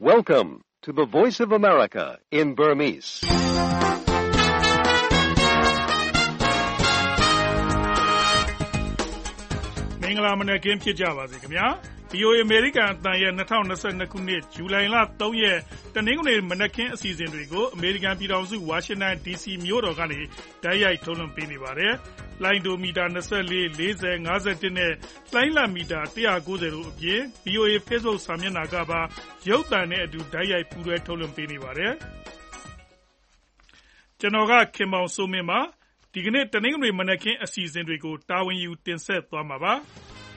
Welcome to the Voice of America in Burmese. ။မင်္ဂလာမနက်ခင်းဖြစ်ကြပါစေခင်ဗျာ။ VOA အမေရိကန်အသံရဲ့2022ခုနှစ်ဇူလိုင်လ3ရက်တနင်္ဂနွေမနက်ခင်းအစီအစဉ်တွေကိုအမေရိကန်ပြည်ထောင်စုဝါရှင်တန် DC မြို့တော်ကနေတိုက်ရိုက်ထုတ်လွှင့်ပေးနေပါတယ်။လိုင်းဒိုမီတာ24 40 51နဲ့လိုင်းလံမီတာ190တို့အပြင် VOA Facebook စာမျက်နှာကပါရုပ်သံနဲ့အတူတိုက်ရိုက်ပူးတွဲထုတ်လွှင့်ပေးနေပါတယ်။ကျွန်တော်ကခင်မောင်စိုးမင်းပါ။ဒီကနေ့တနင်္ဂနွေမနက်ခင်းအစီအစဉ်တွေကိုတာဝန်ယူတင်ဆက်သွားမှာပါ။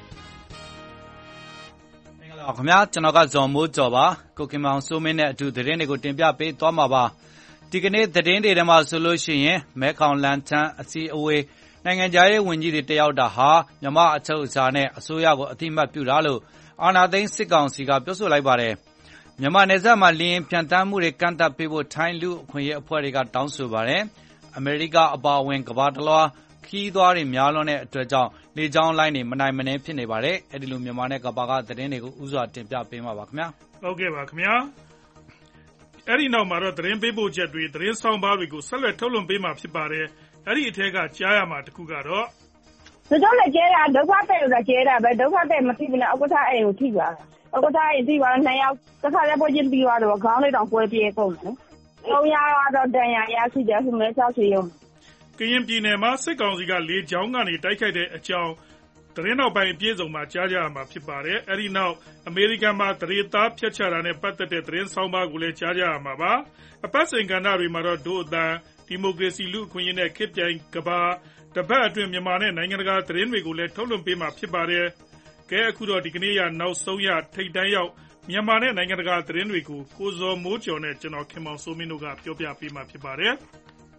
ခင်ဗျာကျွန်တော်ကဇော်မိုးကျော်ပါကိုခင်မောင်စိုးမင်းနဲ့အတူသတင်းတွေကိုတင်ပြပေးသွားမှာပါဒီကနေ့သတင်းတွေထဲမှာဆိုလို့ရှိရင်မဲခေါင်လန်ချန်းအစီအဝေးနိုင်ငံခြားရေးဝန်ကြီးတွေတယောက်တာဟာမြန်မာအချုပ်အခြာနဲ့အစိုးရကိုအတိမတ်ပြုတာလို့အာဏာသိမ်းစစ်ကောင်စီကပြောဆိုလိုက်ပါတယ်မြန်မာနယ်စပ်မှာလင်းပြန်တမ်းမှုတွေကန့်သက်ပေးဖို့ထိုင်းလူအခွင့်အရေးအဖွဲ့တွေကတောင်းဆိုပါတယ်အမေရိကအပါအဝင်ကမ္ဘာတလွှားခီးသွားတွေများလွန်းတဲ့အတွက်ကြောင့်လေကြောင်းလိုင်းတွေမနိုင်မနှင်းဖြစ်နေပါတယ်။အဲဒီလိုမြန်မာနဲ့ကဘာကသတင်းတွေကိုဥစွာတင်ပြပေးမှာပါခင်ဗျာ။ဟုတ်ကဲ့ပါခင်ဗျာ။အဲဒီနောက်မှာတော့သတင်းပေးပို့ချက်တွေသတင်းဆောင်ပါတွေကိုဆက်လက်ထုတ်လွှင့်ပေးမှာဖြစ်ပါတယ်။အဲဒီအထက်ကကြားရမှာတခုကတော့တို့လည်းကျဲတာဒုက္ခတဲ့လို့ကျဲတာပဲဒုက္ခတဲ့မသိဘူးနဲ့ဥက္ကဋ္ဌအိမ်ကိုထိသွားတာဥက္ကဋ္ဌအိမ်ထိသွား2ယောက်တစ်ခါလည်းပွဲချင်းပြီးသွားတော့ခေါင်းလေးတောင်ပွဲပြေးကုန်တယ်။3ယောက်တော့တန်ရာရရှိတယ်ဆိုမဲဆောက်စီရုံကရင်ပြည်နယ်မှာစစ်ကောင်စီကလေကြောင်းကနေတိုက်ခိုက်တဲ့အကြောင်းသတင်းနောက်ပိုင်းအပြည့်စုံမှာကြားကြရမှာဖြစ်ပါတယ်။အဲဒီနောက်အမေရိကန်မှာသရေသားဖျက်ချတာနဲ့ပတ်သက်တဲ့သတင်းဆောင်ပါကိုလည်းကြားကြရမှာပါ။အပတ်စဉ်ကဏ္ဍတွေမှာတော့ဒို့အတန်ဒီမိုကရေစီလူ့အခွင့်အရေးနဲ့ခေတ်ပြိုင်ကဘာတပတ်အတွင်းမြန်မာနဲ့နိုင်ငံတကာသတင်းတွေကိုလည်းထုတ်လွှင့်ပေးမှာဖြစ်ပါတယ်။ကဲအခုတော့ဒီကနေ့ရနောက်ဆုံးရထိတ်တန်းရောက်မြန်မာနဲ့နိုင်ငံတကာသတင်းတွေကိုကိုဇော်မိုးကျော်နဲ့ကျွန်တော်ခင်မောင်စိုးမင်းတို့ကပြောပြပေးမှာဖြစ်ပါတယ်။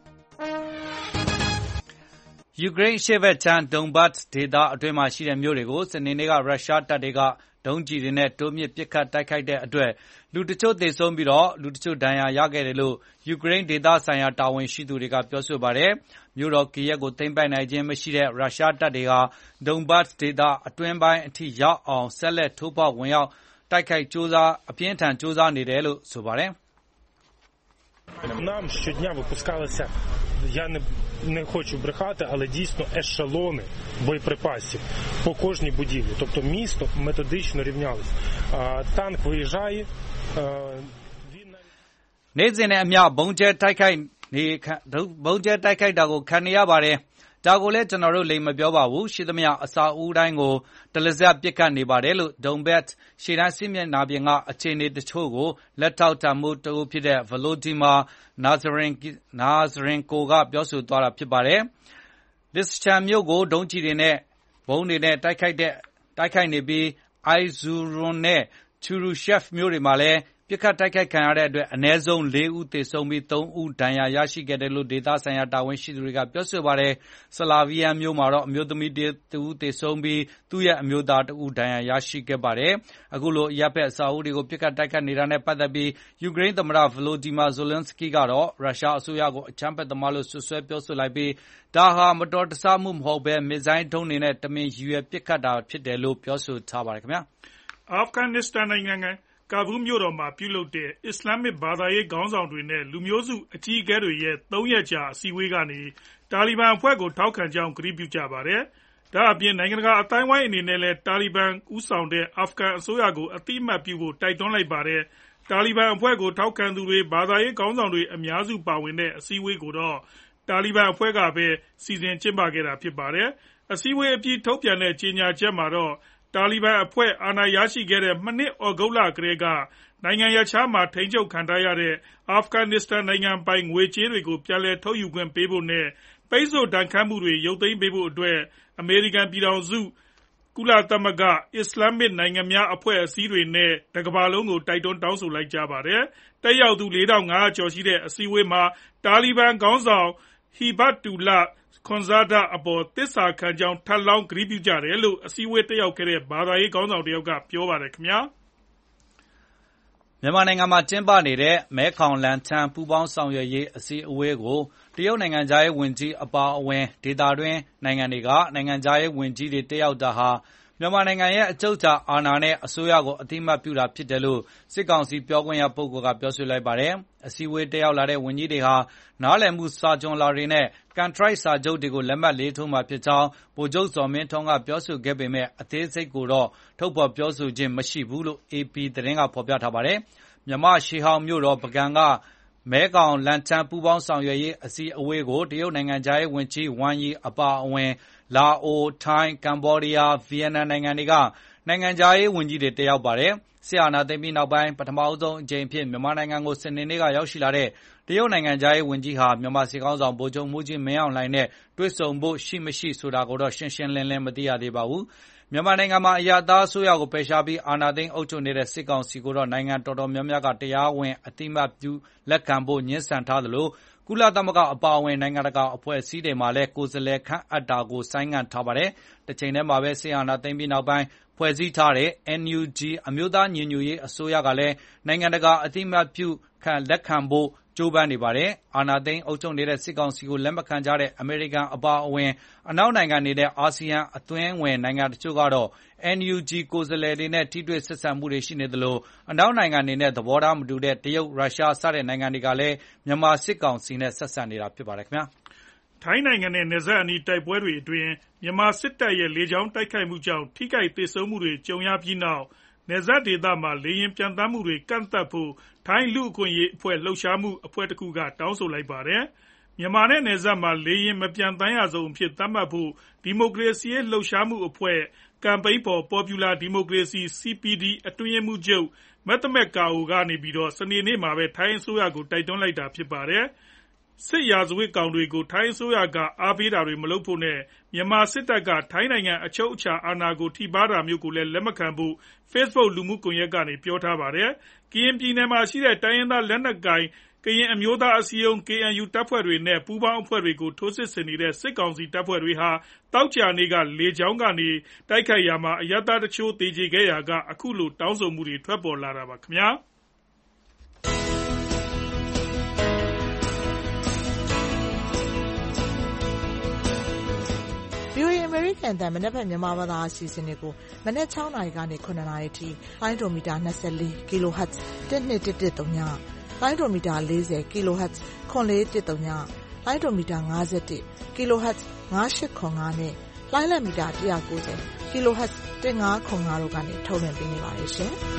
ယူကရိန်းရှေ့ဘက်ချမ်းဒုန်ဘတ်ဒေသအတွင်းမှာရှိတဲ့မြို့တွေကိုစနေနေ့ကရုရှားတပ်တွေကဒုံးကျည်တွေနဲ့တိုးမြင့်ပစ်ခတ်တိုက်ခိုက်တဲ့အတွက်လူတချို့သေဆုံးပြီးလူတချို့ဒဏ်ရာရခဲ့တယ်လို့ယူကရိန်းဒေသဆိုင်ရာတာဝန်ရှိသူတွေကပြောဆိုပါတယ်။မြို့တော်ကီယက်ကိုသိမ်းပိုက်နိုင်ခြင်းမရှိတဲ့ရုရှားတပ်တွေကဒုန်ဘတ်ဒေသအတွင်းပိုင်းအထိရောက်အောင်ဆက်လက်ထိုးဖောက်ဝင်ရောက်တိုက်ခိုက်အပြင်းထန်ကြိုးစားနေတယ်လို့ဆိုပါတယ်။ Нам щодня випускалися, я не хочу брехати, але дійсно ешелони боєприпасів по кожній будівлі. Тобто місто методично рівнялось. Танк виїжджає, він... နေ့စဉ်နဲ့အမျှဘုံကျဲတိုက်ခိုက်တာကိုခံနေရပါတယ်။ဒါကိုလည်းကျွန်တော်တို့လိမ်မပြောပါဘူး။ရှိသမျှအစာအုပ်တိုင်းကိုတလဇက်ပစ်ခတ်နေပါတယ်လို့ဒုံဘတ်ရှေ့တန်းစစ်မျက်နှာပြင်ကအခြေအနေတချို့ကိုလက်ထောက်တမှုတိုးဖြစ်တဲ့ဗလိုဒီမာနာဇရင်ကိုကပြောဆိုသွားတာဖြစ်ပါတယ်။လစ်ချန်မြို့ကိုဒုံးကျည်တွေနဲ့ဘုံတွေနဲ့တိုက်ခိုက်နေပြီးအိုင်ဇူရွန်နဲ့ချူရူရှက်မြို့တွေမှာလည်းပစ်ခတ်တိုက်ခိုက်ခံရတဲ့အတွက်အနည်းဆုံး4ဦးသေဆုံးပြီး3ဦးဒဏ်ရာရရှိခဲ့တယ်လို့ဒေသဆိုင်ရာတာဝန်ရှိသူတွေကပြောဆိုပါတယ်။ဆလာဗီယန်မြို့မှာတော့အမျိုးသမီး1ဦးသေဆုံးပြီးသူ့ရဲ့အမျိုးသား1ဦးဒဏ်ရာရရှိခဲ့ပါတယ်။အခုလိုရပ်ဘက်အစာအုပ်တွေကိုပစ်ခတ်တိုက်ခိုက်နေတာနဲ့ပတ်သက်ပြီးယူကရိန်းသမ္မတဗလိုဒီမာဇိုလန်စကီကတော့ရုရှားအစိုးရကိုအကြမ်းဖက်သမားလို့ဆွဆွဲပြောဆိုလိုက်ပြီးဒါဟာမတော်တဆမှုမဟုတ်ဘဲမစ်ဇိုင်းဒုံးတွေနဲ့တမင်ရည်ရွယ်ပစ်ခတ်တာဖြစ်တယ်လို့ပြောဆိုထားပါတယ်ခင်ဗျာ။အာဖဂန်နစ္စတန်နိုင်ငံကာဘူးမြို့တော်မှာပြုလုပ်တဲ့အစ္စလာမစ်ဘာသာရေးခေါင်းဆောင်တွေနဲ့လူမျိုးစုအကြီးအကဲတွေရဲ့3ရက်ကြာအစည်းအဝေးကနေတာလီဘန်အဖွဲ့ကိုထောက်ခံကြောင်းကတိပြုကြပါတယ်။ဒါအပြင်နိုင်ငံတကာအတိုင်းဝိုင်းအနေနဲ့လည်းတာလီဘန်ဦးဆောင်တဲ့အာဖဂန်အစိုးရကိုအတိအမှတ်ပြုဖို့တိုက်တွန်းလိုက်ပါတယ်။တာလီဘန်အဖွဲ့ကိုထောက်ခံသူတွေဘာသာရေးခေါင်းဆောင်တွေအများစုပါဝင်တဲ့အစည်းအဝေးကိုတော့တာလီဘန်အဖွဲ့ကပဲစီစဉ်ကျင်းပခဲ့တာဖြစ်ပါတယ်။အစည်းအဝေးအပြီးထုတ်ပြန်တဲ့ကြေညာချက်မှာတော့တာလီဘန်အဖွဲ့အာဏာရရှိခဲ့တဲ့မနှစ်ဩဂုတ်လကတည်းကနိုင်ငံရပ်ခြားမှာထိန်းချုပ်ခံထားရတဲ့အာဖဂန်နစ္စတန်နိုင်ငံပိုင်ငွေကြေးတွေကိုပြန်လည်ထုတ်ယူခွင့်ပေးဖို့နဲ့ပိတ်ဆို့ဒဏ်ခတ်မှုတွေရုပ်သိမ်းပေးဖို့အတွက်အမေရိကန်ပြည်ထောင်စုကုလသမဂ္ဂအစ္စလာမစ်နိုင်ငံများအဖွဲ့အစည်းတွေနဲ့တကမ္ဘာလုံးကိုတိုက်တွန်းတောင်းဆိုလိုက်ကြပါတယ်။တက်ရောက်သူ4500ကျော်ရှိတဲ့အစည်းအဝေးမှာတာလီဘန်ခေါင်းဆောင်ဟီဘတ်တူလာခွန်ဇာဒအပေါ်သစ္စာခံကြောင်းထပ်လောင်းကတိပြုကြတယ်လို့အစည်းအဝေးတက်ရောက်ခဲ့တဲ့ဘာသာရေးခေါင်းဆောင်တယောက်ကပြောပါတယ်ခင်ဗျာမြန်မာနိုင်ငံမှာကျင်းပနေတဲ့မဲခေါင်လန်ချန်းပူးပေါင်းဆောင်ရွက်ရေးအစည်းအဝေးကိုတရုတ်နိုင်ငံသားရေးဝန်ကြီးအပါအဝင်ဒေသတွင်းနိုင်ငံတွေကနိုင်ငံသားရေးဝန်ကြီးတွေတက်ရောက်တာဟာမြန်မာနိုင်ငံရဲ့အချုပ်အခြာအာဏာနဲ့အစိုးရကိုအတိအမှတ်ပြုတာဖြစ်တယ်လို့စစ်ကောင်စီပြောခွင့်ရပုဂ္ဂိုလ်ကပြောဆိုလိုက်ပါတယ်။အစည်းအဝေးတက်ရောက်လာတဲ့ဝန်ကြီးတွေဟာနားလည်မှုစာချွန်လွှာတွေနဲ့ကန်ထရိုက်စာချုပ်တွေကိုလက်မှတ်ရေးထိုးမှာဖြစ်ကြောင်းဗိုလ်ချုပ်ဇော်မင်းထွန်းကပြောဆိုခဲ့ပေမဲ့အသေးစိတ်ကိုတော့ထုတ်ဖော်ပြောဆိုခြင်းမရှိဘူးလို့ AP သတင်းကဖော်ပြထားပါတယ်။မြန်မာရှေးဟောင်းမြို့တော်ပုဂံကမဲခေါင်လန်ချန်းပူးပေါင်းဆောင်ရွက်ရေးအစည်းအဝေးကိုတရုတ်နိုင်ငံသားရေးဝန်ကြီးဝမ်ယီအပါအဝင်လာအိုထိုင်းကမ္ဘောဒီးယားဗီယက်နမ်နိုင်ငံတွေကနိုင်ငံသားရေးဝန်ကြီးတွေတက်ရောက်ပါတယ်။ဆီအာနာသိမ့်ပြီးနောက်ပိုင်းပထမဆုံးအကြိမ်ဖြစ်မြန်မာနိုင်ငံကိုစနေနေ့ကရောက်ရှိလာတဲ့တရုတ်နိုင်ငံသားရေးဝန်ကြီးဟာမြန်မာစစ်ကောင်ဆောင်ဗိုလ်ချုပ်မှုကြီးမင်းအောင်လှိုင်နဲ့တွေ့ဆုံဖို့ရှိမရှိဆိုတာကိုတော့ရှင်းရှင်းလင်းလင်းမသိရသေးပါဘူး။မြန်မာနိုင်ငံမှာအရသာအစိုးရကိုပယ်ရှားပြီးအာဏာသိမ်းအုပ်ချုပ်နေတဲ့စစ်ကောင်စီကိုတော့နိုင်ငံတော်တော်များများကတရားဝင်အတိအမှတ်ပြုလက်ခံဖို့ညှဉ်းဆန်ထားသလိုကုလသမဂ္ဂအပါအဝင်နိုင်ငံတကာအဖွဲ့အစည်းတွေမှာလည်းကိုယ်စားလှယ်ခန့်အပ်တာကိုဆိုင်းငံ့ထားပါတယ်။တစ်ချိန်တည်းမှာပဲဆီအာဏာသိမ်းပြီးနောက်ပိုင်းဖွဲ့စည်းထားတဲ့ NUG အမျိုးသားညီညွတ်ရေးအစိုးရကလည်းနိုင်ငံတကာအတိအမှတ်ပြုလက်ခံဖို့ကြိုးပမ်းနေပါတယ်။အာဏာသိမ်းအုပ်ချုပ်နေတဲ့စစ်ကောင်စီကိုလက်မခံကြတဲ့အမေရိကန်အပါအဝင်အနောက်နိုင်ငံတွေနဲ့အာဆီယံအသွင်ဝင်နိုင်ငံတချို့ကတော့ NUG ကိုယ်စားလှယ်တွေနဲ့ထိတွေ့ဆက်ဆံမှုတွေရှိနေသလိုအနောက်နိုင်ငံတွေနဲ့သဘောထားမတူတဲ့တရုတ်ရုရှားစတဲ့နိုင်ငံတွေကလည်းမြန်မာစစ်ကောင်စီနဲ့ဆက်ဆံနေတာဖြစ်ပါတယ်ခင်ဗျာ။ထိုင်းနိုင်ငံနဲ့နယ်စပ်အနီးတိုက်ပွဲတွေအတွင်းမြန်မာစစ်တပ်ရဲ့လေကြောင်းတိုက်ခိုက်မှုကြောင့်ထိခိုက်သေဆုံးမှုတွေကြုံရပြီးနောက်နယ်စပ်ဒေသမှာလေယာဉ်ပျံသန်းမှုတွေကန့်သတ်ဖို့ထိုင်းလူ့အခွင့်အရေးအဖွဲ့လှုပ်ရှားမှုအဖွဲ့တစ်ခုကတောင်းဆိုလိုက်ပါတယ်။မြန်မာနဲ့နယ်စပ်မှာလေယာဉ်မပျံသန်းရဆုံးအဖြစ်သတ်မှတ်ဖို့ဒီမိုကရေစီရေးလှုပ်ရှားမှုအဖွဲ့ Campaign for Popular Democracy CPD အတွင်းရေးမှူးချုပ်မက်သမက်ကာအိုကနေပြီးတော့စနေနေ့မှာပဲထိုင်းအစိုးရကိုတိုက်တွန်းလိုက်တာဖြစ်ပါတယ်။စစ်ရာဇဝတ်ကောင်တွေကိုထိုင်းအစိုးရကအားပေးတာတွေမလုပ်ဖို့နဲ့မြန်မာစစ်တပ်ကထိုင်းနိုင်ငံအချုပ်အခြာအာဏာကိုထိပါးတာမျိုးကိုလည်းလက်မခံဖို့ Facebook လူမှုကွန်ရက်ကနေပြောထားပါတယ်။ကရင်ပြည်နယ်မှာရှိတဲ့တိုင်းရင်းသားလက်နက်ကိုင်ကရင်အမျိုးသားအစည်းအရုံး KNU တပ်ဖွဲ့တွေနဲ့ပူးပေါင်းအဖွဲ့တွေကိုထိုးစစ်ဆင်နေတဲ့စစ်ကောင်စီတပ်ဖွဲ့တွေဟာတောက်ကြနေ့ကလေကြောင်းကနေတိုက်ခိုက်ရာမှာအရပ်သားတချို့သေကျေခဲ့ရာကအခုလိုတောင်းဆိုမှုတွေထွက်ပေါ်လာတာပါခင်ဗျာ။အမေရိကန်တန်မနက်ဖြန်မြန်မာဘာသာအစီအစဉ်တွေကိုမနက်6:00 နာရီကနေ9:00 နာရီထိလိုင်းဒိုမီတာ24 kHz 1213ညလိုင်းဒိုမီတာ40 kHz 9410ညလိုင်းဒိုမီတာ51 kHz 9805နဲ့လိုင်းလက်မီတာ190 kHz 1505တို့ကနေထုတ်လွှင့်ပေးနေပါတယ်ရှင်။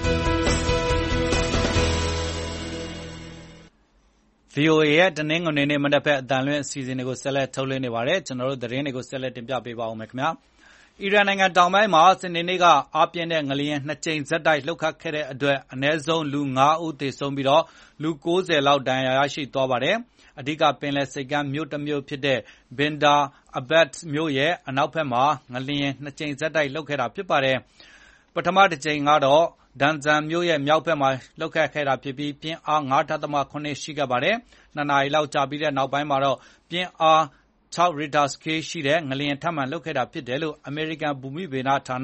VOA ရဲ့တနင်္ဂနွေနေ့မနက်ဖက်အတန်လွင့်အစီအစဉ်တွေကိုဆက်လက်ထုတ်လွှင့်နေပါတယ်ကျွန်တော်တို့သတင်းတွေကိုဆက်လက်တင်ပြပေးပါဦးမယ်ခင်ဗျာအီရန်နိုင်ငံတောင်ပိုင်းမှာစနေနေ့ကအားပြင်းတဲ့ငလျင်2ကြိမ်ဆက်တိုက်လှုပ်ခတ်ခဲ့တဲ့အတွက်အနည်းဆုံးလူ9ဦးသေဆုံးပြီးတော့လူ90လောက်ဒဏ်ရာရရှိသွားပါတယ်အဓိကပင်လယ်ဆိပ်ကမ်းမြို့တစ်မြို့ဖြစ်တဲ့ Bandar Abbas မြို့ရဲ့အနောက်ဘက်မှာငလျင်2ကြိမ်ဆက်တိုက်လှုပ်ခဲ့တာဖြစ်ပါတယ်ပထမတစ်ကြိမ်ကတော့ဒန်ဇန်မြို့ရဲ့မြောက်ဘက်မှာလှုပ်ခတ်ခဲ့တာဖြစ်ပြီးပြင်းအား 9.7 ရှိခဲ့ပါတယ်။2နာရီလောက်ကြာပြီးတဲ့နောက်ပိုင်းမှာတော့ပြင်းအား6 Richter scale ရှိတဲ့ငလျင်ထပ်မံလှုပ်ခဲ့တာဖြစ်တယ်လို့အမေရိကန်ဘူမိဗေဒဌာန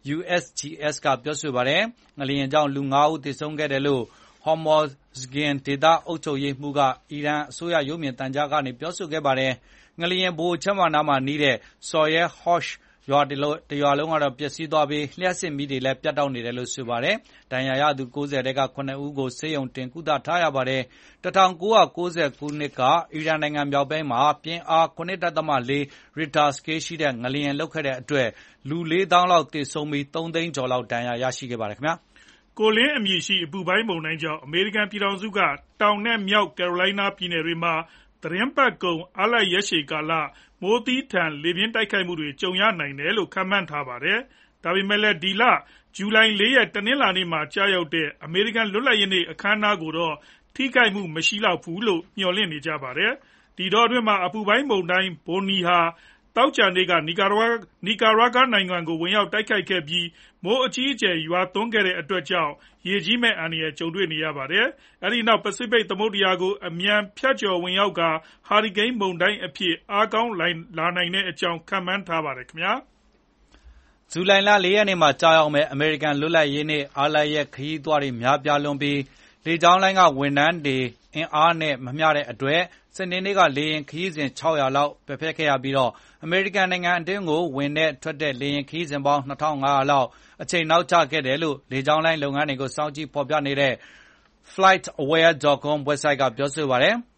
USGS ကပြောဆိုပါတယ်။ငလျင်ကြောင့်လူ9ဦးသေဆုံးခဲ့တယ်လို့ Hormozgan ဒေသအုပ်ချုပ်ရေးမှူးကအီရန်အစိုးရရုပ်မြင်သံကြားကနေပြောဆိုခဲ့ပါတယ်။ငလျင်ဘိုချက်မနာမှာနီးတဲ့ Soyer Hoshရွာတရွာလုံးကတော့ပျက်စီးသွားပြီးလျှက်စစ်မီးတွေလည်းပြတ်တောက်နေတယ်လို့ဆိုပါတယ်။ဒဏ်ရာရသူ90တဲက9ဦးကိုဆေးရုံတင်ကုသထားရပါတယ်။1990ခုနှစ်ကအီရန်နိုင်ငံမြောက်ပိုင်းမှာပြင်းအား 9.4 Richter scale ရှိတဲ့ငလျင်လှုပ်ခဲ့တဲ့အတွက်လူ4000လောက်သေဆုံးပြီး3သိန်းကျော်လောက်ဒဏ်ရာရရှိခဲ့ပါတယ်ခင်ဗျာ။ကိုလင်းအမည်ရှိအပူပိုင်းမုန်တိုင်းကြောင့်အမေရိကန်ပြည်ထောင်စုကတောင်နဲ့မြောက်ကယ်ရိုလိုင်းနားပြည်နယ်တွေမှာသတင်းပတ်ကုံအားလပ်ရက်ရှည်ကာလမိုးသီးထန်လေပြင်းတိုက်ခိုက်မှုတွေကြုံရနိုင်တယ်လို့ခန့်မှန်းထားပါတယ်။ဒါပေမဲ့လည်းဒီလဇူလိုင်4ရက်တနင်္လာနေ့မှာကြာရောက်တဲ့အမေရိကန်လွတ်လပ်ရေးနေ့အခမ်းအနားကိုတော့ထိခိုက်မှုမရှိလောက်ဘူးလို့မျှော်လင့်နေကြပါတယ်။ဒီတော့အတွင်းမှာအပူပိုင်းမုန်တိုင်းဘိုနီဟာတောက်ကြနေ့ကနီကာရာဂါနိုင်ငံကိုဝင်ရောက်တိုက်ခိုက်ခဲ့ပြီးမိုးအကြီးအကျယ်ရွာသွန်းခဲ့တဲ့အတွက်ကြောင့်ရေကြီးမဲ့အန္တရာယ်ကြုံတွေ့နေရပါတယ်။အဲဒီနောက်ပစိဖိတ်သမုဒ္ဒရာကိုအမြန်ဖြတ်ကျော်ဝင်ရောက်ကာဟာရီကိန်းမုန်တိုင်းအဖြစ်အားကောင်းလာနိုင်တဲ့အကြောင်းခန့်မှန်းထားပါတယ်ခင်ဗျာ။ဇူလိုင်လ4ရက်နေ့မှာကြာရောက်မဲ့အမေရိကန်လွတ်လပ်ရေးနေ့အားလပ်ရက်ခရီးသွားတွေများပြားလွန်ပြီးလေကြောင်းလိုင်းကဝန်ထမ်းတွေအင်အားနဲ့မမျှတဲ့အတွက်စနေနေ့ကလေယာဉ်ခရီးစဉ်600လောက်ပဲဖျက်ခဲ့ရပြီးတော့အမေရိကန်နိုင်ငံအတွင်းကိုဝင်တဲ့ထွက်တဲ့လေယာဉ်ခရီးစဉ်ပေါင်း 2,500 လောက်အချိန်နောက်ကျခဲ့တယ်လို့လေကြောင်းလိုင်းလုပ်ငန်းတွေကိုစောင့်ကြည့်ဖော်ပြနေတဲ့ FlightAware.com ဝက်ဆိုက်ကပြောဆိုပါတယ်။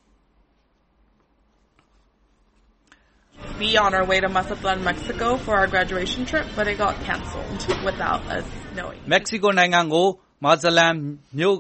Be on our way to Mazatlan, Mexico for our graduation trip, but it got canceled without us knowing. မက္ကဆီကိုနိုင်ငံမာဇလန်မြို့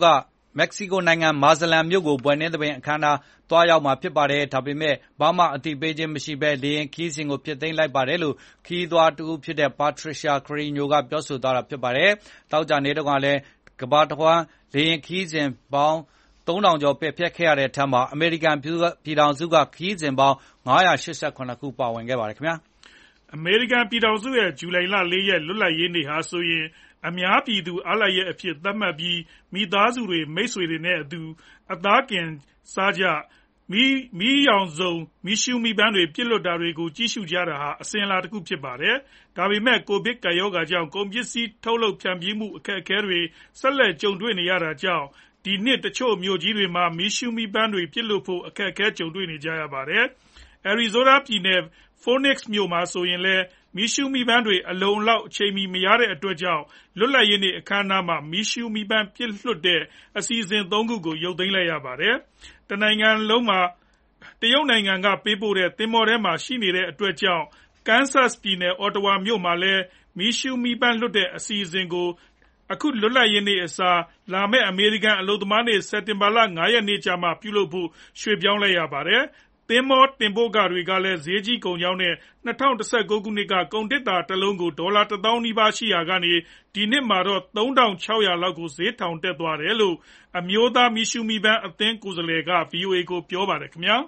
ကိုဘွဲ့နှင်းသဘင်အခမ်းအနားသွားရောက်မှာဖြစ်ပါတယ်။ဒါပေမဲ့ဘာမှအသိပေးခြင်းမရှိဘဲလေယာဉ်ခရီးစဉ်ကိုဖျက်သိမ်းလိုက်ပါတယ်လို့ခရီးသွားတဦးဖြစ်တဲ့ Patricia Carreño ကပြောဆိုသွားတာဖြစ်ပါတယ်။သောကြာနေ့တုန်းကလည်းကမ္ဘာတဝန်းလေယာဉ်ခရီးစဉ်ပေါင်း 3,000 ကျော်ပယ်ဖျက်ခဲ့ရတဲ့အထက်မှာအမေရိကန်ပြည်ထောင်စုကခရီးစဉ်ပေါင်း 588 ခုပါဝင်ခဲ့ပါတယ်ခင်ဗျာ။အမေရိကန်ပြည်ထောင်စုရဲ့ဇူလိုင်လ 4 ရက်လွတ်လပ်ရေးနေ့ဟာဆိုရင်အများပြည်သူအားလပ်ရက်အဖြစ်သတ်မှတ်ပြီးမိသားစုတွေမိတ်ဆွေတွေနဲ့အတူအသားကင်စားကြမီးရောင်စုံမီးရှူးမီးပန်းတွေပြစ်လွတ်တာတွေကိုကြည့်ရှုကြတာဟာအစဉ်အလာတစ်ခုဖြစ်ပါတယ်။ဒါပေမဲ့ကိုဗစ်ကပ်ရောဂါကြောင့်ကုန်ပစ္စည်းထုတ်လုပ်ဖြန့်ဖြူးမှုအခက်အခဲတွေဆက်လက်ကြုံတွေ့နေရတာကြောင့်ဒီနှစ်တချို့မြို့ကြီးတွေမှာမီးရှူးမီးပန်းတွေပြစ်လွတ်ဖို့အခက်အခဲကြုံတွေ့နေကြရပါတယ်။ Arizona ပြည်နယ် Phoenix မြို့မှာဆိုရင်လည်းမီးရှူးမီးပန်းတွေအလုံအလောက်အချိန်မီမရတဲ့အတွက်ကြောင့်လွတ်လပ်ရေးနေ့အခမ်းအနားမှာမီးရှူးမီးပန်းပြစ်လွှတ်တဲ့အစီအစဉ် 3 ခုကိုရုပ်သိမ်းလိုက်ရပါတယ်။တနိုင်ငံလုံးမှာတရုတ်နိုင်ငံကပေးပို့တဲ့သင်္ဘောထဲမှာရှိနေတဲ့အတွက်ကြောင့် Kansas ပြည်နယ် Ottawa မြို့မှာလည်းမီးရှူးမီးပန်းလွှတ်တဲ့အစီအစဉ်ကိုအခုလွတ်လပ်ရေးနေ့အစားလာမယ့်အမေရိကန်အလုပ်သမားနေ့စက်တင်ဘာလ 5 ရက်နေ့ကျမှပြုလုပ်ဖို့ရွှေ့ပြောင်းလိုက်ရပါတယ်။သင်္ဘောတင်ပို့ခတွေကလည်းဈေးကြီးကုန်ကြောင်းနဲ့2019 ခုနှစ်ကကုန်တစ်တာတစ်လုံးကိုဒေါ်လာ 1,000 နီးပါးရှိရာကနေဒီနှစ်မှာတော့ 3,600 လောက်ကိုဈေးထောင်တက်သွားတယ်လို့အမျိုးသားမီးရှူးမီးပန်းအသင်းကိုယ်စားလှယ်က VOA ကိုပြောပါတယ်ခင်ဗျာ။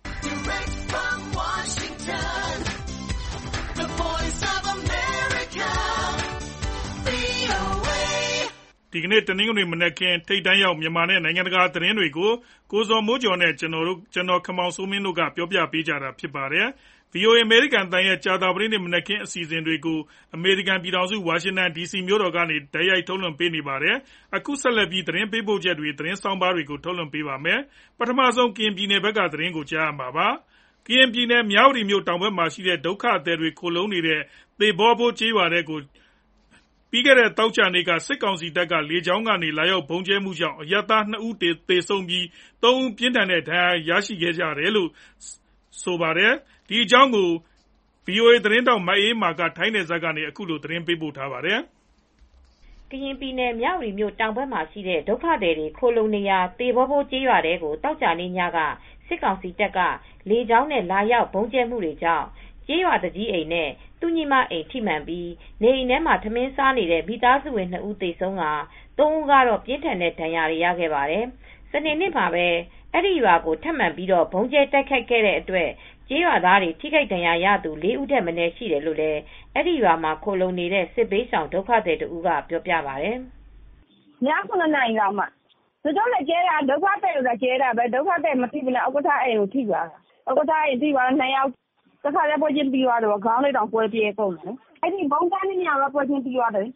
ဒီကနေ့တနင်္ဂနွေမနက်ခင်းထိပ်တန်းရောက်မြန်မာနဲ့နိုင်ငံတကာသတင်းတွေကိုကိုဇော်မိုးကျော်နဲ့ကျွန်တော်ခမောင်စိုးမင်းတို့ကပြောပြပေးကြတာဖြစ်ပါတယ်။ VOA အမေရိကန်တန်ရဲ့ကြာသပတေးနေ့မနက်ခင်းအစီအစဉ်တွေကိုအမေရိကန်ပြည်ထောင်စုဝါရှင်တန် DC မြို့တော်ကနေတိုက်ရိုက်ထုတ်လွှင့်ပေးနေပါတယ်။အခုဆက်လက်ပြီးသတင်းပေးပို့ချက်တွေသတင်းဆောင်ပါတွေကိုထုတ်လွှင့်ပေးပါမယ်။ပထမဆုံးကရင်ပြည်နယ်ဘက်ကသတင်းကိုကြားရမှာပါ။ကရင်ပြည်နယ်မြဝတီမြို့တောင်ဘက်မှာရှိတဲ့ဒုက္ခသည်တွေခိုလုံနေတဲ့သေဘောဘိုးကျေးရွာတွေကိုပြီးခဲ့တဲ့တောက်ချာနေ့ကစစ်ကောင်စီတပ်ကလေကြောင်းကနေလာရောက်ဘုံကျဲမှုကြောင့်အရပ်သား 2 ဦးသေဆုံးပြီး 3 ဦးပြင်းထန်တဲ့ဒဏ်ရာရရှိခဲ့ကြတယ်လို့ဆိုပါတယ်။ဒီအကြောင်းကို VOA သတင်းတောက်မအေးမာကထိုင်းနယ်စပ်ကနေအခုလိုသတင်းပေးပို့ထားပါတယ်။ကရင်ပြည်နယ်မြဝတီမြို့တောင်ဘက်မှာရှိတဲ့ဒုက္ခသည်တွေခိုလုံနေရာသေဘောဘိုးကျေးရွာတွေကိုတောက်ချာနေ့ညကစစ်ကောင်စီတပ်ကလေကြောင်းနဲ့လာရောက်ဘုံကျဲမှုတွေကြောင့်ကျေးရွာတကြီးအိမ်နဲ့သူညီမအိမ်ထိမှန်ပြီးနေအိမ်ထဲမှာထမင်းစားနေတဲ့မိသားစုဝင် 2 ဦးသေဆုံးက3 ဦးကတော့ပြင်းထန်တဲ့ဒဏ်ရာတွေရခဲ့ပါတယ်။စနေနေ့မှာပဲအဲ့ဒီရွာကိုထပ်မံပြီးတော့ဘုံကျဲတိုက်ခိုက်ခဲ့တဲ့အတွက်ကျေးရွာသားတွေထိခိုက်ဒဏ်ရာရသူ4 ဦးထက်မနည်းရှိတယ်လို့လည်းအဲ့ဒီရွာမှာခိုလုံနေတဲ့စစ်ဘေးရှောင်ဒုက္ခသည်တို့ကပြောပြပါတယ်။ည9 နာရီလောက်မှသူတို့လည်းကျဲတာဒုက္ခသည်တွေကကျဲတာပဲဒုက္ခသည်မသိဘူးလားဥက္ကဋ္ဌအိမ်ကိုထိသွားတာဥက္ကဋ္ဌအိမ်ထိသွား2 ယောက်တခါလည်းပွဲချင်းပြီးသွားတယ်ခေါင်းလေးတောင်ပွဲပြေးကုန်တယ်အဲ့ဒီဘုံသားနေညတော့ပွဲချင်းပြီးသွားတယ်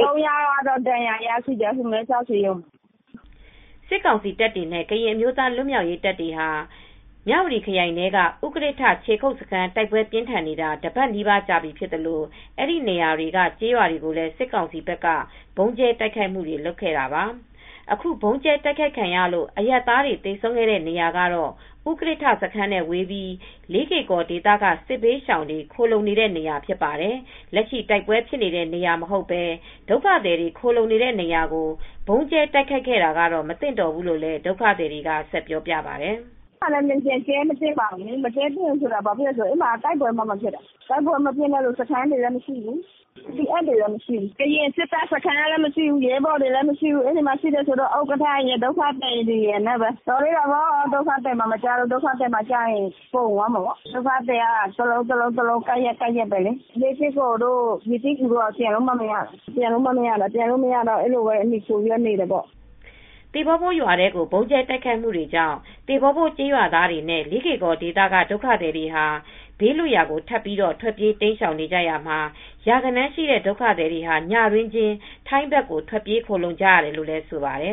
300တော့ဒဏ်ရာရရှိတယ်ဆိုမဲ့60ရုံစစ်ကောင်စီတပ်တွေနဲ့ကရင်အမျိုးသားလွတ်မြောက်ရေးတပ်တွေဟာမြဝတီခရိုင်ထဲကဥက္ကဋ္ဌခြေခုပ်စခန်းတိုက်ပွဲပြင်းထန်နေတာတပတ်နီးပါးကြာပြီဖြစ်တယ်လို့အဲ့ဒီနေရာတွေကကျေးရွာတွေကိုလည်းစစ်ကောင်စီဘက်ကဘုံကျဲတိုက်ခိုက်မှုတွေလုပ်ခဲ့တာပါအခုဘုံကျဲတိုက်ခိုက်ခံရလို့အရက်သားတွေသေဆုံးခဲ့တဲ့နေရာကတော့ဥက္ကဋ္ဌစခန်းနဲ့ဝေးပြီး4 ကေကောဒေသကစစ်ဘေးရှောင်တွေခိုလုံနေတဲ့နေရာဖြစ်ပါတယ်လက်ရှိတိုက်ပွဲဖြစ်နေတဲ့နေရာမဟုတ်ပဲဒုက္ခသည်တွေခိုလုံနေတဲ့နေရာကိုဘုံကျဲတိုက်ခိုက်ခဲ့တာကတော့မသင့်တော်ဘူးလို့လည်းဒုက္ခသည်တွေကဆက်ပြောပြပါတယ်အဲ့ဒါလည်းကျဲမသိပါဘူးမကျဲပြင်ဆိုတာဘာဖြစ်လဲဆိုအိမ်မှာတိုက်ပွဲမှမဖြစ်တာတိုက်ပွဲမဖြစ်လို့စခန်းတွေလည်းမရှိဘူးဒီအဲ့တွေလည်းမရှိဘူးကရင်စစ်တပ်စခန်းလည်းမရှိဘူးရဲဘော်တွေလည်းမရှိဘူးအဲ့ဒီမှာရှိတယ်ဆိုတော့ဥက္ကဋ္ဌရဲ့ဒုက္ခသည်တွေရဲ့နဲ့ပဲတော်ရတော့ဒုက္ခသည်မှာမကြလို့ဒုက္ခသည်မှာကြာရင်ပုံသွားမှာပေါ့ဒုက္ခသည်ကတလုံးကရက်ပဲလေဒီစစ်ကိုတို့ဒီတိကူတော့ပြန်လို့မရတော့အဲ့လိုပဲအမိကိုရနေတယ်ပေါ့တေဘောဘိုးရွာတဲ့ကိုဘုံကျဲတိုက်ခိုက်မှုတွေကြောင့်တေဘောဘိုးကျေးရွာသားတွေနဲ့4 ကေကောဒေသကဒုက္ခသည်တွေဟာဘေးလွတ်ရာကိုထပ်ပြီးတော့ထွက်ပြေးတိမ်းရှောင်နေကြရမှာရာဂဏန်းရှိတဲ့ဒုက္ခသည်တွေဟာညရင်းချင်းထိုင်းဘက်ကိုထွက်ပြေးခိုလုံကြရတယ်လို့လည်းဆိုပါတယ်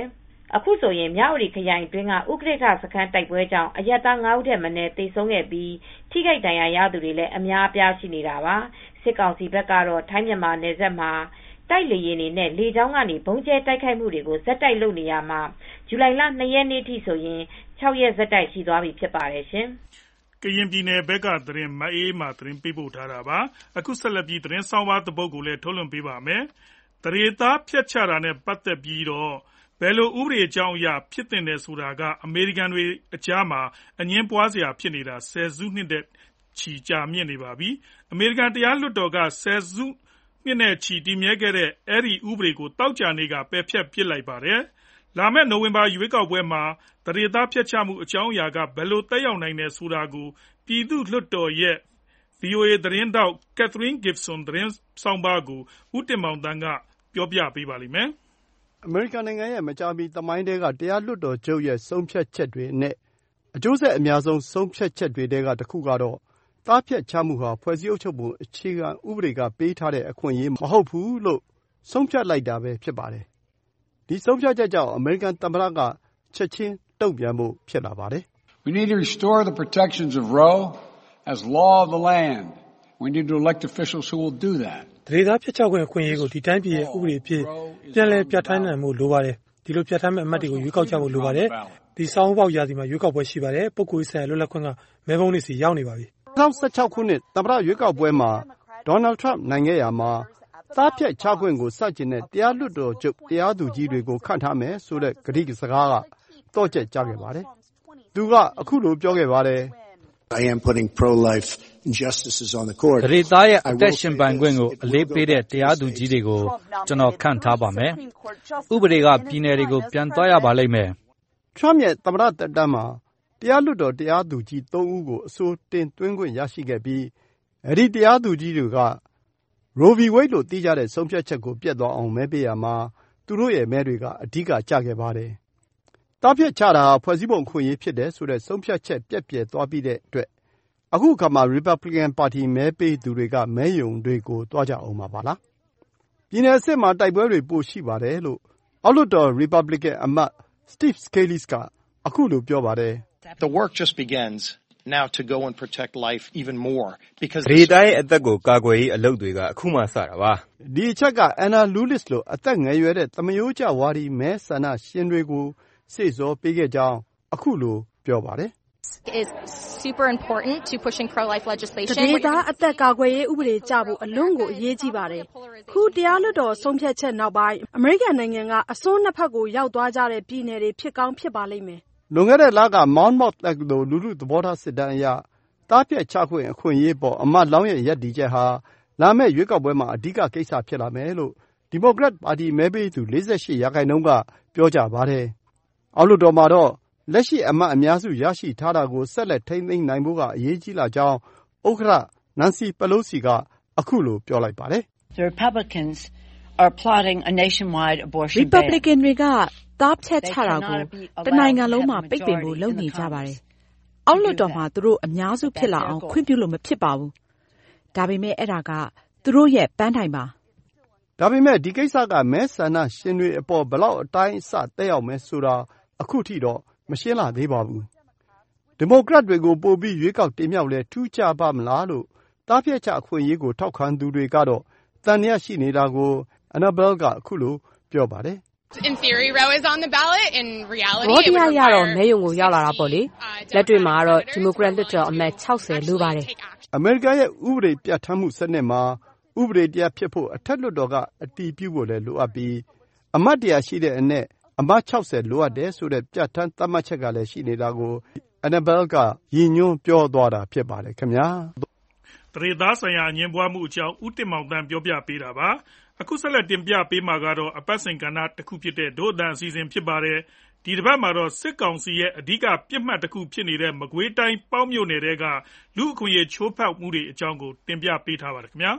အခုဆိုရင်မြဝတီခရိုင်တွင်းကဥက္ကဋ္ဌစခန်းတိုက်ပွဲကြောင့်အရပ်သား9ဦးထက်မနည်းသေဆုံးခဲ့ပြီးထိခိုက်ဒဏ်ရာရသူတွေလည်းအများအပြားရှိနေတာပါစစ်ကောင်စီဘက်ကတော့ထိုင်းမြန်မာနယ်စပ်မှာတိုက်လေယာဉ်တွေနဲ့လေကြောင်းကနေဘုံကျဲတိုက်ခိုက်မှုတွေကိုဇက်တိုက်လုပ်နေရမှာဇူလိုင်လ2ရက်နေ့ထိဆိုရင်6ရက်ဇက်တိုက်ရှိသွားပြီဖြစ်ပါတယ်ရှင်ကရင်ပြည်နယ်ဘက်ကသတင်းမအေးမှသတင်းပေးပို့ထားတာပါအခုဆက်လက်ပြီးသတင်းဆောင်ပါတပုတ်ကိုလည်းထုတ်လွှင့်ပေးပါမယ်တရေသားဖြတ်ချတာနဲ့ပတ်သက်ပြီးတော့ဘယ်လိုဥပဒေအကြောင်းအရာဖြစ်တင်တယ်ဆိုတာကအမေရိကန်တွေအကြားမှာအငြင်းပွားစရာဖြစ်နေတာဆယ်စုနှစ်တဲ့ချီကြာမြင့်နေပါပြီအမေရိကန်တရားလွှတ်တော်ကဆယ်စုနှစ်နဲ့ချီတည်မြဲခဲ့တဲ့အဲ့ဒီဥပဒေကိုတောက်ကြနေကပယ်ဖျက်ပစ်လိုက်ပါတယ်လာမယ့်နိုဝင်ဘာရွေးကောက်ပွဲမှာတရေသားဖျက်ချမှုအကြောင်းအရာကဘယ်လိုသက်ရောက်နိုင်တယ်ဆိုတာကိုပြည်သူ့လွှတ်တော်ရဲ့ VOA သတင်းတောက် Catherine Gibson သတင်းဆောင်ပါကိုဦးတင်မောင်တန်းကပြောပြပေးပါလိမ့်မယ်အမေရိကန်နိုင်ငံရဲ့မကြာမီသမိုင်းထဲကတရားလွှတ်တော်ချုပ်ရဲ့ဆုံးဖြတ်ချက်တွေနဲ့အကျိုးဆက်အများဆုံးဆုံးဖြတ်ချက်တွေထဲကတစ်ခုကတော့သားဖြတ်ချမှုဟာဖွဲ့စည်းအုပ်ချုပ်ပုံအခြေခံဥပဒေကပေးထားတဲ့အခွင့်အရေးမဟုတ်ဘူးလို့ဆုံးဖြတ်လိုက်တာပဲဖြစ်ပါတယ်။ဒီဆုံးဖြတ်ချက်ကြောင့်အမေရိကန်သမ္မတကချက်ချင်းတုံ့ပြန်ဖို့ဖြစ်လာပါတယ်။ We need to restore the protections of Roe as law of the land. We need to elect officials who will do that. တရေသားဖြတ်ချခွင့်အခွင့်အရေးကိုဒီတိုင်းပြည်ရဲ့ဥပဒေအဖြစ်ပြန်လည်ပြဋ္ဌာန်းနိုင်မှုလိုပါတယ်။ဒီလိုပြဋ္ဌာန်းမဲ့အမတ်တွေကိုရွေးကောက်ကြဖို့လိုပါတယ်။ဒီစောင်းပေါက်ရာသီမှာရွေးကောက်ပွဲရှိပါတယ်။ပုဂ္ဂိုလ်ရေးဆိုင်ရာလွတ်လပ်ခွင့်ကမဲပုံးတွေစီရောက်နေပါပြီ 2016ခုနှစ်သမ္မတရွေးကောက်ပွဲမှာဒေါ်နယ်ထရမ့်နိုင်ခဲ့ရမှာသားဖြတ်ချခွင့်ကိုစတင်တဲ့တရားလွှတ်တော်ချုပ်တရားသူကြီးတွေကိုခန့်ထားမယ်ဆိုတဲ့ကတိစကားကတော့ကျက်ကြခဲ့ပါတယ်။သူကအခုလိုပြောခဲ့ပါတယ် I am putting pro-life justices on the court. တရေသားရဲ့အသက်ရှင်ပိုင်ခွင့်ကိုအလေးပေးတဲ့တရားသူကြီးတွေကိုကျွန်တော်ခန့်ထားပါမယ်။ဥပဒေကပြည်နယ်တွေကိုပြန်သွားရပါလိမ့်မယ်။ထရမ့်ရဲ့သမ္မတသက်တမ်းမှာတရားလွှတ်တော်တရားသူကြီး3ဦးကိုအဆိုတင်သွင်းခွင့်ရရှိခဲ့ပြီးအဲဒီတရားသူကြီးတွေက Roe v. Wade လို့သိကြတဲ့ဆုံးဖြတ်ချက်ကိုပြတ်သွားအောင်မဲပေးရမှာသူတို့ရဲ့မဲတွေကအဓိကကျခဲ့ပါတယ်။သားဖြတ်ချတာဟာဖွဲ့စည်းပုံအခွင့်အရေးဖြစ်တယ်ဆိုတဲ့ဆုံးဖြတ်ချက်ပြက်ပြယ်သွားပြီးတဲ့အတွက်အခုအခါမှာ Republican ပါတီမဲပေးသူတွေကမဲရုံတွေကိုသွားကြအောင်ပါလား။ပြည်နယ်အဆင့်မှာတိုက်ပွဲတွေပိုရှိပါတယ်လို့အောက်လွှတ်တော် Republican အမတ် Steve Scalise ကအခုလိုပြောပါတယ်။ The work just begins now to go and protect life even more because ရေသားရဲ့အသက်ကိုကာကွယ်ရေးအလုပ်တွေကအခုမှစတာပါဒီအချက်က Anna Lewis လို့အသက်ငယ်ရွယ်တဲ့သမယိုးကျဝါဒီမဲဆန္ဒရှင်တွေကိုစေ့စောပေးခဲ့ကြောင်းအခုလိုပြောပါတယ် is super important to pushing pro-life legislation. ဒေသအသက်ကာကွယ်ရေးဥပဒေကြဖို့အလွန်ကိုအရေးကြီးပါတယ်။ခုတရားလွှတ်တော်ဆုံးဖြတ်ချက်နောက်ပိုင်းအမေရိကန်နိုင်ငံကအစိုးနှစ်ဖက်ကိုရောက်သွားကြတဲ့ပြည်နယ်တွေဖြစ်ကောင်းဖြစ်ပါလိမ့်မယ်။လွန်ခဲ့တဲ့လက Monmouth တက္ကသိုလ်လူထုသဘောထားစစ်တမ်းအရသားဖြတ်ချခွင့်အခွင့်အရေးပေါ်အမတ်လောင်းရဲ့ရပ်တည်ချက်ဟာလာမယ့်ရွေးကောက်ပွဲမှာအဓိကကိစ္စဖြစ်လာမယ်လို့ဒီမိုကရက်ပါတီမဲပေးသူ48%ကပြောကြပါတယ်။အောက်လွှတ်တော်မှာတော့လက်ရှိအမတ်အများစုရရှိထားတာကိုဆက်လက်ထိန်းသိမ်းနိုင်ဖို့ကအရေးကြီးလာကြောင်းဥက္ကဋ္ဌ Nancy Pelosi ကအခုလိုပြောလိုက်ပါတယ်။ The Republicans are plotting a nationwide abortion ban. Republican တွေကသားဖြတ်ချတာကိုတနိုင်ငံလုံးမှာပိတ်ပင်ဖို့လုပ်နေကြပါတယ်။အောက်လွှတ်တော်မှာသူတို့အများစုဖြစ်လာအောင်ခွင့်ပြုလို့မဖြစ်ပါဘူး။ဒါပေမဲ့အဲ့ဒါကသူတို့ရဲ့ပန်းတိုင်ပါ။ဒါပေမဲ့ဒီကိစ္စကမဲဆန္ဒရှင်တွေအပေါ်ဘယ်လောက်အတိုင်းအဆသက်ရောက်မယ်ဆိုတာအခုထိတော့မရှင်းလာသေးပါဘူး။ဒီမိုကရက်တွေကိုပိုပြီးရွေးကောက်တင်မြှောက်လဲထူးခြားပါမလားလို့သားဖြတ်ချအခွင့်အရေးကိုထောက်ခံသူတွေကတော့တန်တရားရှိနေတာကို Annabelle ကအခုလိုပြောပါတယ်။ In theory, Roe is on the ballot. In reality, it would require တော့မဲရုံကိုရောက်လာတာပေါ့လေ။လက်တွေ့မှာတော့ဒီမိုကရက်လွှတ်တော်အမတ်60လိုပါတယ်။အမေရိကန်ရဲ့ဥပဒေပြဋ္ဌာန်းမှုစနစ်မှာဥပဒေတရားဖြစ်ဖို့အထက်လွှတ်တော်ကအတည်ပြုဖို့လည်းလိုအပ်ပြီးအမတ်တရားရှိတဲ့အနက်အမတ်60လိုအပ်တယ်ဆိုတဲ့ပြဋ္ဌာန်းသတ်မှတ်ချက်ကလည်းရှိနေတာကို Annabelle ကရည်ညွှန်းပြောသွားတာဖြစ်ပါတယ်ခင်ဗျာတရေသားဆိုင်ရာအငြင်းပွားမှုအကြောင်းဦးတင်မောင်တန်းပြောပြပေးတာပါအခုဆက်လက်တင်ပြပေးမှာကတော့အပတ်စဉ်ကဏ္ဍတစ်ခုဖြစ်တဲ့ဒို့အတန်အစီအစဉ်ဖြစ်ပါတယ်ဒီတစ်ပတ်မှာတော့စစ်ကောင်စီရဲ့အဓိကပြစ်မှတ်တစ်ခုဖြစ်နေတဲ့မကွေးတိုင်းပေါက်မြို့နယ်ကလူအခွင့်အရေးချိုးဖောက်မှုတွေအကြောင်းကိုတင်ပြပေးထားပါတယ်ခင်ဗျာ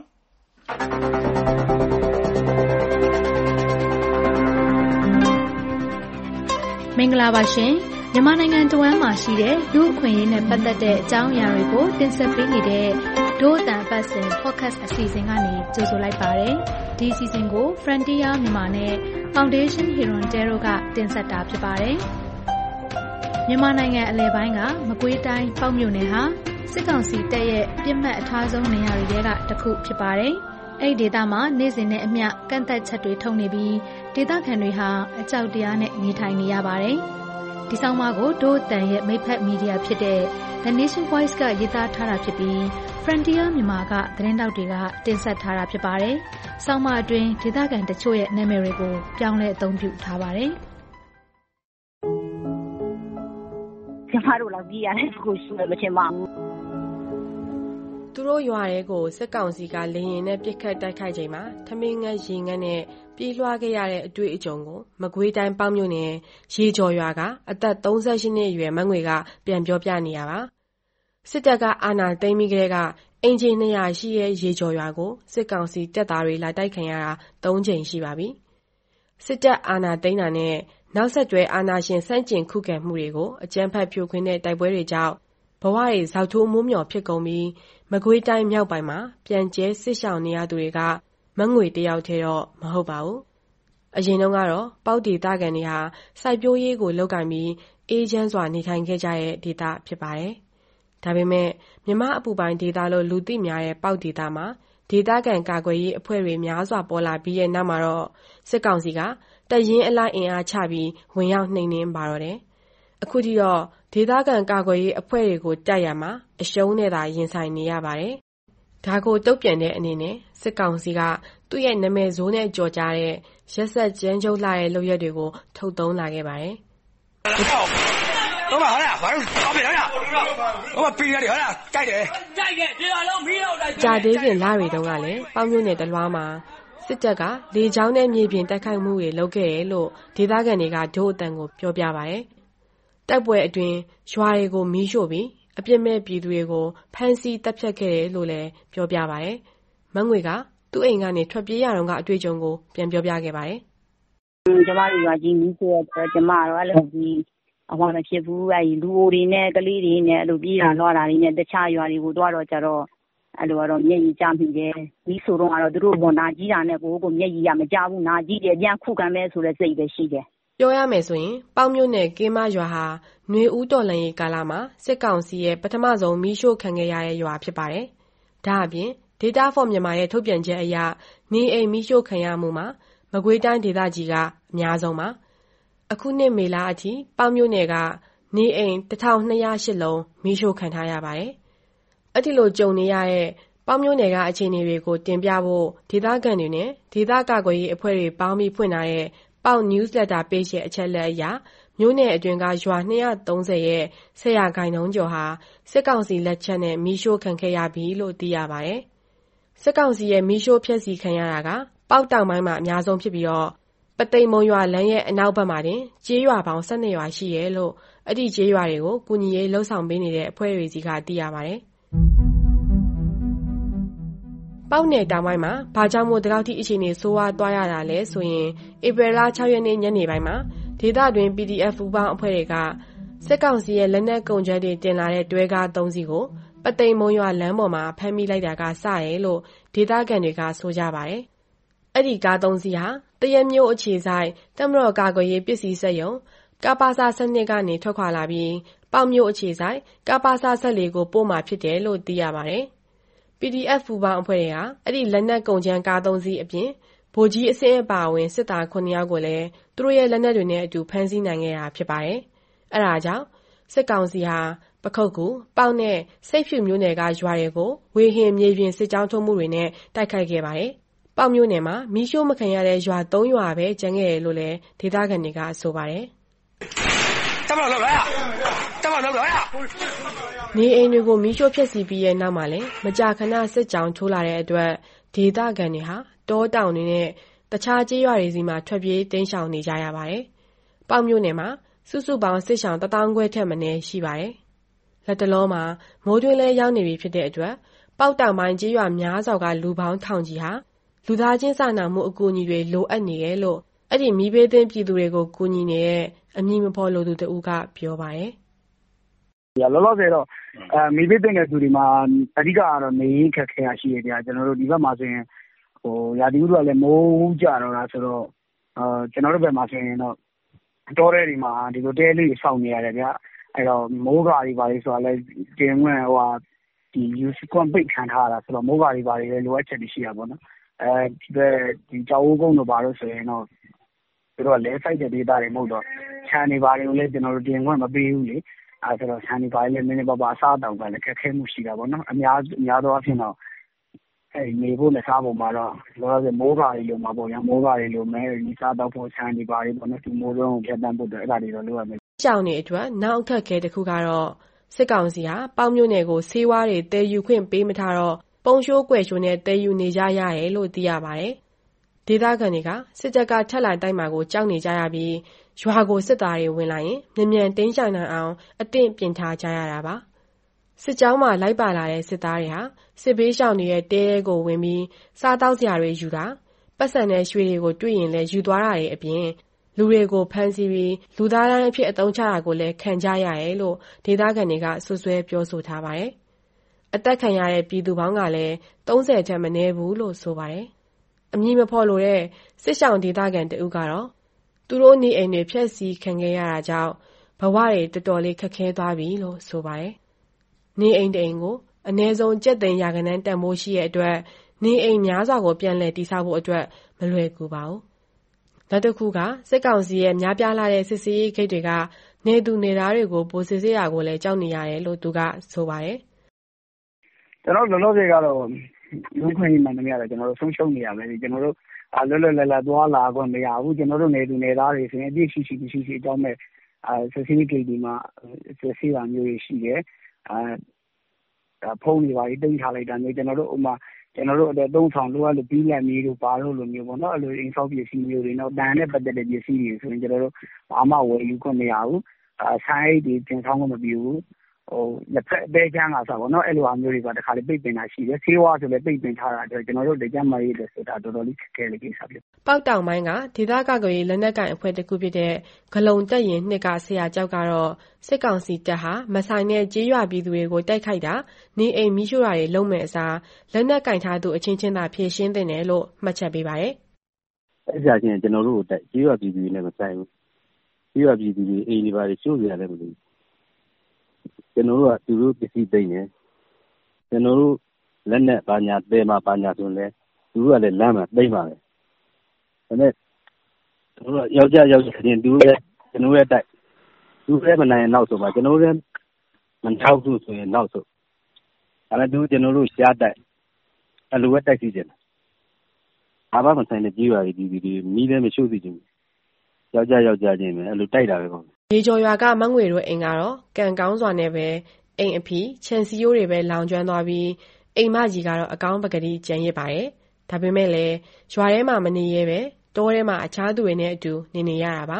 မင်္ဂလာပါရှင်မြန်မာနိုင်ငံတဝန်းမှာရှိတဲ့လူ့အခွင့်အရေးနဲ့ပတ်သက်တဲ့အကြောင်းအရာတွေကိုတင်ဆက်ပေးနေတဲ့ဒို့အတန်အပတ်စဉ် podcast အစီအစဉ်ကနေကြိုဆိုလိုက်ပါတယ်။ဒီအစီအစဉ်ကို Frontier မြန်မာနဲ့ Foundation Huron Terror ကတင်ဆက်တာဖြစ်ပါတယ်။မြန်မာနိုင်ငံအလယ်ပိုင်းကမကွေးတိုင်းပေါက်မြို့နယ်ဟာစစ်ကောင်စီတပ်ရဲ့ပြစ်မှတ်အထားဆုံးနေရာတွေကတစ်ခုဖြစ်ပါတယ်။အဲ့ဒီဒေသမှာနေ့စဉ်နဲ့အမျှကန့်သက်ချက်တွေထုတ်နေပြီးဒေသခံတွေဟာအကြောက်တရားနဲ့နေထိုင်နေရပါတယ်။ဒီဆောင်မကိုဒို့အတန်ရဲ့မိတ်ဖက်မီဒီယာဖြစ်တဲ့ The Nation Voice ကရေးသားထားတာဖြစ်ပြီး Frontier မြန်မာကသတင်းတောက်တွေကတင်ဆက်ထားတာဖြစ်ပါတယ်။ဆောင်းမအတွင်းဒေသခံတချို့ရဲ့နာမည်တွေကိုပြောင်းလဲအသုံးပြုထားပါတယ်။ကျမတို့လောက်ကြည့်ရတဲ့ကိုရှိမချင်ပါဘူး။သူတို့ရွာတွေကိုစစ်ကောင်စီကလေရင်နဲ့ပစ်ခတ်တိုက်ခိုက်ချိန်မှာထမင်းငတ်ရေငတ်နဲ့ပြေးလွှားခဲ့ရတဲ့အတွေ့အကြုံကိုမကွေးတိုင်းပေါက်မြို့နယ်ရေကျော်ရွာကအသက်38နှစ်အရွယ်မငွေကပြန်ပြောပြနေရပါ။စစ်တပ်ကအာဏာသိမ်းပြီးကတည်းကအင်ဂျင်200ရှိတဲ့ရေကျော်ရွာကိုစစ်ကောင်စီတပ်သားတွေလာတိုက်ခံရတာ3ကြိမ်ရှိပါပြီ။စစ်တပ်အာဏာသိမ်းတာနဲ့နောက်ဆက်တွဲအာဏာရှင်ဆန့်ကျင်ခုခံမှုတွေကိုအကြမ်းဖက်ဖြိုခွင်းတဲ့တိုက်ပွဲတွေကြောင့်ဘဝတွေဇောက်ထိုးမိုးမျှော်ဖြစ်ကုန်ပြီးမကွေးတိုင်းမြောက်ပိုင်းမှာပြန်ကျဲစစ်ရှောင်နေရသူတွေကမငွေတယောက်တည်းတော့မဟုတ်ပါဘူး။အရင်တုန်းကတော့ပေါက်ဒေသခံတွေဟာစိုက်ပျိုးရေးကိုလုပ်ကင်ပြီးအေးချမ်းစွာနေထိုင်ခဲ့ကြတဲ့ဒေသဖြစ်ပါတယ်။ဒါပေမဲ့မြမအပူပိုင်းဒေသလို့လူသိများတဲ့ပေါက်ဒေသမှာဒေသခံကာကွယ်ရေးအဖွဲ့တွေများစွာပေါ်လာပြီးတဲ့နောက်မှာတော့စစ်ကောင်စီကတပ်ရင်းအလိုက်အင်အားချပြီးဝင်ရောက်နှိမ်နင်းပါတော့တယ်။အခုထိတော့ဒေသခံကာကွယ်ရေးအဖွဲ့တွေကိုတိုက်ရမှာအရှုံးနဲ့သာရင်ဆိုင်နေရပါတယ်။ဒါကိုတုံ့ပြန်တဲ့အနေနဲ့စစ်ကောင်စီကသူ့ရဲ့နာမည်ဆိုးနဲ့ကြော်ကြားတဲ့ရက်ဆက်ကြမ်းကြုတ်လာတဲ့လုပ်ရက်တွေကိုထုတ်သုံးလာခဲ့ပါတယ်။တော့ပါလားဘာလို့တောင်းပြရလဲ။ဟိုပြည်ရတယ်ဟာလားကြိုက်တယ်။ကြိုက်တယ်ဒီလိုမီးတော့လိုက်ကြာသေးခင်လတွေတုန်းကလည်းပေါင်းမြို့နယ်တလွားမှာစစ်တပ်ကလေကြောင်းနဲ့မြေပြင်တိုက်ခိုက်မှုတွေလုပ်ခဲ့တယ်လို့ဒေသခံတွေကဒို့အတန်ကိုပြောပြပါတယ်။တိုက်ပွဲအတွင်းရွာတွေကိုမီးရှို့ပြီးအပြစ်မဲ့ပြည်သူတွေကိုဖမ်းဆီးတပ်ဖြတ်ခဲ့တယ်လို့လည်းပြောပြပါတယ်။မငွေကသူ့အိမ်ကနေထွက်ပြေးရတော့ကအတွေ့အကြုံကိုပြန်ပြောပြခဲ့ပါတယ်။ကျမတို့ရွာကြီးမီးရှို့တော့ကျမတို့အဲ့လိုကြီးအမှန်မဖြစ်ဘူးအဲ့လူအိုတွေနဲ့ကလေးတွေနဲ့အဲ့လိုပြေးတာလွှားတာတွေနဲ့တခြားရွာတွေကိုတွားတော့ကြတော့အဲ့လိုကတော့မျက်ရည်ကျမိတယ်။ဒီဆိုတော့ကတော့သူတို့ဘောနာကြီးတာနဲ့ကိုမျက်ရည်ကမကျဘူးနာကြီးတယ်ပြန်ခုခံမဲ့ဆိုတဲ့စိတ်ပဲရှိတယ်။ပြောရမယ်ဆိုရင်ပေါက်မြို့နယ်ကင်းမရွာဟာຫນွေဦးတော်လှန်ရေးကာလမှာစစ်ကောင်စီရဲ့ပထမဆုံးမီးရှို့ခံခဲ့ရတဲ့ရွာဖြစ်ပါတယ်။ဒါအပြင် Data for မြန်မာရဲ့ထုတ်ပြန်ချက်အရနေအိမ်မီးရှို့ခံရမှုမှာမကွေးတိုင်းဒေသကြီးကအများဆုံးပါ။အခုနှစ်မေလအထိပေါက်မြို့နယ်ကနေအိမ်1208လုံးမီးရှို့ခံထားရပါတယ်။အဲ့ဒီလိုကြုံနေရတဲ့ပေါက်မြို့နယ်ကအခြေအနေတွေကိုတင်ပြဖို့ဒေသခံတွေနဲ့ဒေသကာကွယ်ရေးအဖွဲ့တွေပေါင်းပြီးဖွင့်ထားတဲ့ပေါက် newsletter page ရဲ့အချက်လက်အရမြို့နယ်အတွင်းကရွာ230ရဲ့10%ကျော်ဟာစစ်ကောင်စီလက်ချက်နဲ့မီးရှို့ခံခဲ့ရပြီလို့သိရပါတယ်။စစ်ကောင်စီရဲ့မီးရှို့ဖျက်ဆီးခံရတာကပေါက်တောင်ပိုင်းမှာအများဆုံးဖြစ်ပြီးတော့ပသိမ်မုံရွာလမ်းရဲ့အနောက်ဘက်မှာတင်ကျေးရွာပေါင်း12ရွာရှိရဲလို့အဲ့ဒီကျေးရွာတွေကိုကူညီရေးလှုပ်ဆောင်ပေးနေတဲ့အဖွဲ့တွေစီကသိရပါတယ်။ပေါက်နယ်တောင်ပိုင်းမှာဘာကြောင့်မို့ဒီလောက်ထိအခြေအနေဆိုးဝါးသွားရတာလဲဆိုရင်ဧပြီလ6ရက်နေ့ညနေပိုင်းမှာဒေသတွင်း PDF ပူးပေါင်းအဖွဲ့တွေကစစ်ကောင်စီရဲ့လက်နက်ကုန်ကျဲတွေတင်လာတဲ့တွဲကား3စီးကိုပသိမ်မုံရွာလမ်းပေါ်မှာဖမ်းမိလိုက်တာကစတယ်လို့ဒေသခံတွေကဆိုကြပါတယ်။အဲ့ဒီကား3စီးဟာတရက်မြို့အခြေဆိုင်တပ်မတော်ကာကွယ်ရေးပစ္စည်းစက်ရုံကပါစာစနစ်ကနေထွက်ခွာလာပြီးပေါက်မြို့အခြေဆိုင်ကပါစာဆက်လေးကိုပို့မှာဖြစ်တယ်လို့သိရပါတယ်။ PDF ပူပေါင်းအဖွဲ့တွေကအဲ့ဒီလက်နက်ကုန်ကျန်းကား3စီးအပြင်ဗိုလ်ကြီးအဆင့်အပါအဝင်စစ်သား9ယောက်ကိုလည်းသူတို့ရဲ့လက်နက်တွေနဲ့အတူဖမ်းဆီးနိုင်ခဲ့တာဖြစ်ပါတယ်။အဲ့ဒါကြောင့်စစ်ကောင်စီဟာပခုတ်ကူပေါက်နဲ့စိတ်ဖြူမျိုးနယ်ကရွာတွေကိုဝေဟင်မြေပြင်စစ်ကြောင်းထုံးမှုတွေနဲ့တိုက်ခိုက်ခဲ့ပါတယ်။ပေါက်မျိုးနယ်မှာမီးရှို့မခံရတဲ့ရွာ3ရွာပဲကျန်ခဲ့တယ်လို့လည်းဒေသခံတွေကဆိုပါတယ်။နေအိမ်တွေကိုမီးရှို့ဖျက်ဆီးပြီးရဲ့နောက်မှာလည်းမကြာခဏစစ်ကြောင်းထိုးလာတဲ့အတွက်ဒေသခံတွေဟာတောတောင်တွေနဲ့တခြားကျေးရွာတွေစီမှာထွက်ပြေးတိမ်းရှောင်နေကြရပါတယ်။ပေါက်မြို့နယ်မှာစုစုပေါင်းစစ်ရှောင်1000ခွဲထက်မနည်းရှိပါတယ်။လက်တလုံးမှာမိုးတွင်းလဲရောက်နေပြီဖြစ်တဲ့အတွက်ပေါက်တောင်ပိုင်းကျေးရွာများစွာကလူပေါင်းထောင်ကြီးဟာလူသားချင်းစာနာမှုအကူအညီတွေလိုအပ်နေတယ်လို့အဲ့ဒီမိဘသင်းပြည်သူတွေကိုကူညီနေတဲ့အမည်မဖော်လိုသူတဦးကပြောပါတယ်။လောလောဆယ်တော့မိဘတင်တဲ့သူတွေမှာအဓိကကတော့နေရင်းခက်ခဲရရှိရတဲ့ကျွန်တော်တို့ဒီဘက်မှာဆိုရင်ရာသီဥတုကလည်းမိုးကြတော့တာဆိုတော့ကျွန်တော်တို့ဘက်မှာဆိုရင်တော့တောထဲတွေမှာဒီလိုတဲလေးစောင့်နေရတယ်ဗျာအဲ့တော့မိုးကာတွေပါလေဆိုတာလည်းတင်ဝင်ဒီ use ကွန်ပိတ်ခံထားရတာဆိုတော့မိုးကာတွေပါလေလိုအပ်ချက်တွေရှိရပါတော့ဒီကြောက်ဦးကုန်းတို့ပါလို့ဆိုရင်တော့သူတို့ကလဲဆိုင်တဲ့ဒေတာတွေမဟုတ်တော့ခြံနေပါတွေကိုလည်းကျွန်တော်တို့တင်ခွင့်မပေးဘူးလေအဲဆိုတော့ခြံနေပါလည်းနည်းနည်းပါးပါအစားတောင်ကလည်းခက်ခဲမှုရှိတာပေါ့နော်အများသောအားဖြင့်တော့နေဖို့နဲ့စားဖို့မှာတော့လောလောဆယ်မိုးကာတွေလိုမှာပေါ့ညာမိုးကာတွေလိုမဲဒီစားတော့ဖို့ခြံနေပါတွေပေါ့နော်ဒီမိုးလုံးကိုဖြတ်တန်းဖို့အတွက်အဲ့ဒါတွေတော့လိုရမယ်ရှောင်းနေအတွက်နောက်အခက်ခဲတစ်ခုကတော့စစ်ကောင်စီဟာပေါင်းမြို့နယ်ကိုဆေးဝါးတွေတည်ယူခွင့်ပေးမထားတော့ပုံရှိုးကွယ်ရှိုးနဲ့တည်ယူနေကြရတယ်လို့သိရပါတယ်ဒေသခံတွေကစစ်တပ်ကထက်လိုက်တိုက်မှာကိုကြောက်နေကြရပြီးရွာကိုစစ်သားတွေဝင်လာရင်မြန်တင်းရှောင်နိုင်အောင်အသင့်ပြင်ထားကြရတာပါစစ်ကြောင်းမှာလိုက်ပါလာတဲ့စစ်သားတွေဟာစစ်ဘေးရှောင်တွေရဲ့တဲကိုဝင်ပြီးစားတောက်စရာတွေယူတာပတ်စံနဲ့ရွှေတွေကိုတွေ့ရင်လည်းယူသွားတာတွေအပြင်လူတွေကိုဖမ်းဆီးပြီးလူသားတိုင်းအဖြစ်အသုံးချတာကိုလည်းခံကြရတယ်လို့ဒေသခံတွေကဆွဆွဲပြောဆိုထားပါတယ်အသက်ခံရတဲ့ပြည်သူပေါင်းကလည်း30ထက်မနည်းဘူးလို့ဆိုပါတယ်အမည်မဖော်လိုတဲ့စစ်ရှောင်ဒေသခံတဦးကတော့သူတို့နေအိမ်တွေဖျက်ဆီးခံခဲ့ရတာကြောင့်ဘဝတွေတော်တော်လေးခက်ခဲသွားပြီလို့ဆိုပါတယ်နေအိမ်တိမ်ကိုအနည်းဆုံး7သိန်းရာခိုင်နှုန်းတန်ဖိုးရှိတဲ့အတွက်နေအိမ်များစွာကိုပြန်လည်တည်ဆောက်ဖို့အတွက်မလွယ်ကူပါဘူးနောက်တစ်ခုကစစ်ကောင်စီရဲ့များပြားလာတဲ့စစ်စေးဂိတ်တွေကနေသူနေသားတွေကိုပိုစစ်ဆေးတာကိုလည်းကြောက်နေရတယ်လို့သူကဆိုပါတယ်ကျွန်တော်လောလောဆယ်ကတော့လူခွင့်မှန်တယ်ရတယ်ကျွန်တော်တို့ဆုံးရှုံးနေရပဲကျွန်တော်တို့လွတ်လွတ်လပ်လပ်သွားလာခွင့်မရဘူးကျွန်တော်တို့နေသူနေသားတွေဆိုရင်အပြည့်ရှိအကြောင်းမဲ့စစ်စေးဂိတ်ဒီမှာစစ်စေးတာမျိုးရှိတယ်ဖုန်းတွေပါတိတ်ထားလိုက်တာမျိုးကျွန်တော်တို့ဥမာကျွန်တော်တို့အတွက်သုံးဆောင်လိုအပ်လို့ပြီးလက်မီးတို့ပါလို့လိုမျိုးပေါ့နော်အဲ့လိုအိမ်ဆောက်ပစ္စည်းမျိုးတွေတော့တန်နဲ့ပတ်သက်တဲ့ပစ္စည်းတွေဆိုရင်ကျွန်တော်တို့ဘာမှဝယ်ယူခွင့်မရဘူးဆိုင်တွေတင်ဆောင်ခွင့်မပြုဘူးလက်ဖက်တဲချမ်းကစားပေါ့နော်အဲ့လိုအမျိုးတွေကတခါလေပိတ်ပင်တာရှိတယ်ဆေးဝါးဆိုလည်းပိတ်ပင်ထားတာအတွက်ကျွန်တော်တို့ကြမ်းမာရေးအတွက်ဆိုတာတော်တော်လေးခက်ခဲတဲ့ကိစ္စဖြစ်ပေါက်တောင်ပိုင်းကဒေသကာကွယ်ရေးလက်နက်ကိုင်အဖွဲ့တစ်ခုဖြစ်တဲ့ဂလုံတက်ရင်နှစ်ကဆရာကျောက်ကတော့စစ်ကောင်စီတပ်ဟာမဆိုင်တဲ့ကြေးရွာပြည်သူတွေကိုတိုက်ခိုက်တာနေအိမ်မိရှို့တာတွေလုပ်မဲ့အစားလက်နက်ကင်ထားသူအချင်းချင်းသာဖြည့်ရှင်းတင်တယ်လို့မှတ်ချက်ပေးပါတယ်အဲ့ဒါချင်းကျွန်တော်တို့တိုက်ကြေးရွာပြည်သူတွေနဲ့မဆိုင်ဘူးကြေးရွာပြည်သူတွေအိမ်တွေပါရှို့ကြရတယ်မလို့ကျွန်တော်တို့ကသူတို့ပစ္စည်းသိမ်းတယ်ကျွန်တော်တို့လက်နဲ့ဘာညာတဲမှာဘာညာဆိုလဲသူတို့ကလည်းလမ်းမှာသိမ်းပါပဲဒါနဲ့ကျွန်တော်တို့ယောက်ျားချင်းသူရဲ့ကျွန်တော်ရဲ့တိုက်သူလည်းမနိုင်ရင်နောက်ဆိုပါကျွန်တော်လည်းမထောက်ဘူးဆိုရင်နောက်ဆိုဒါနဲ့သူကျွန်တော်တို့ရှားတိုက်အလိုပဲတိုက်စီတယ်ဘာမှမဆိုင်တဲ့ကြီးရွာကြီးဒီမီးလည်းမရှိသေးဘူးယောက်ျားချင်းပဲအဲ့လိုတိုက်တာပဲပေါ့ရေကျော်ရွာကမငွေတို့အိမ်ကတော့ကံကောင်းစွာနဲ့ပဲအိမ်အဖီခြံစည်းရိုးတွေပဲလောင်ကျွမ်းသွားပြီးအိမ်မကြီးကတော့အကောင်းပကတိကျန်ရစ်ပါတယ်ဒါပေမဲ့လည်းရွာထဲမှာမနေရဲပဲတောထဲမှာအခြားသူတွေနဲ့အတူနေရတာပါ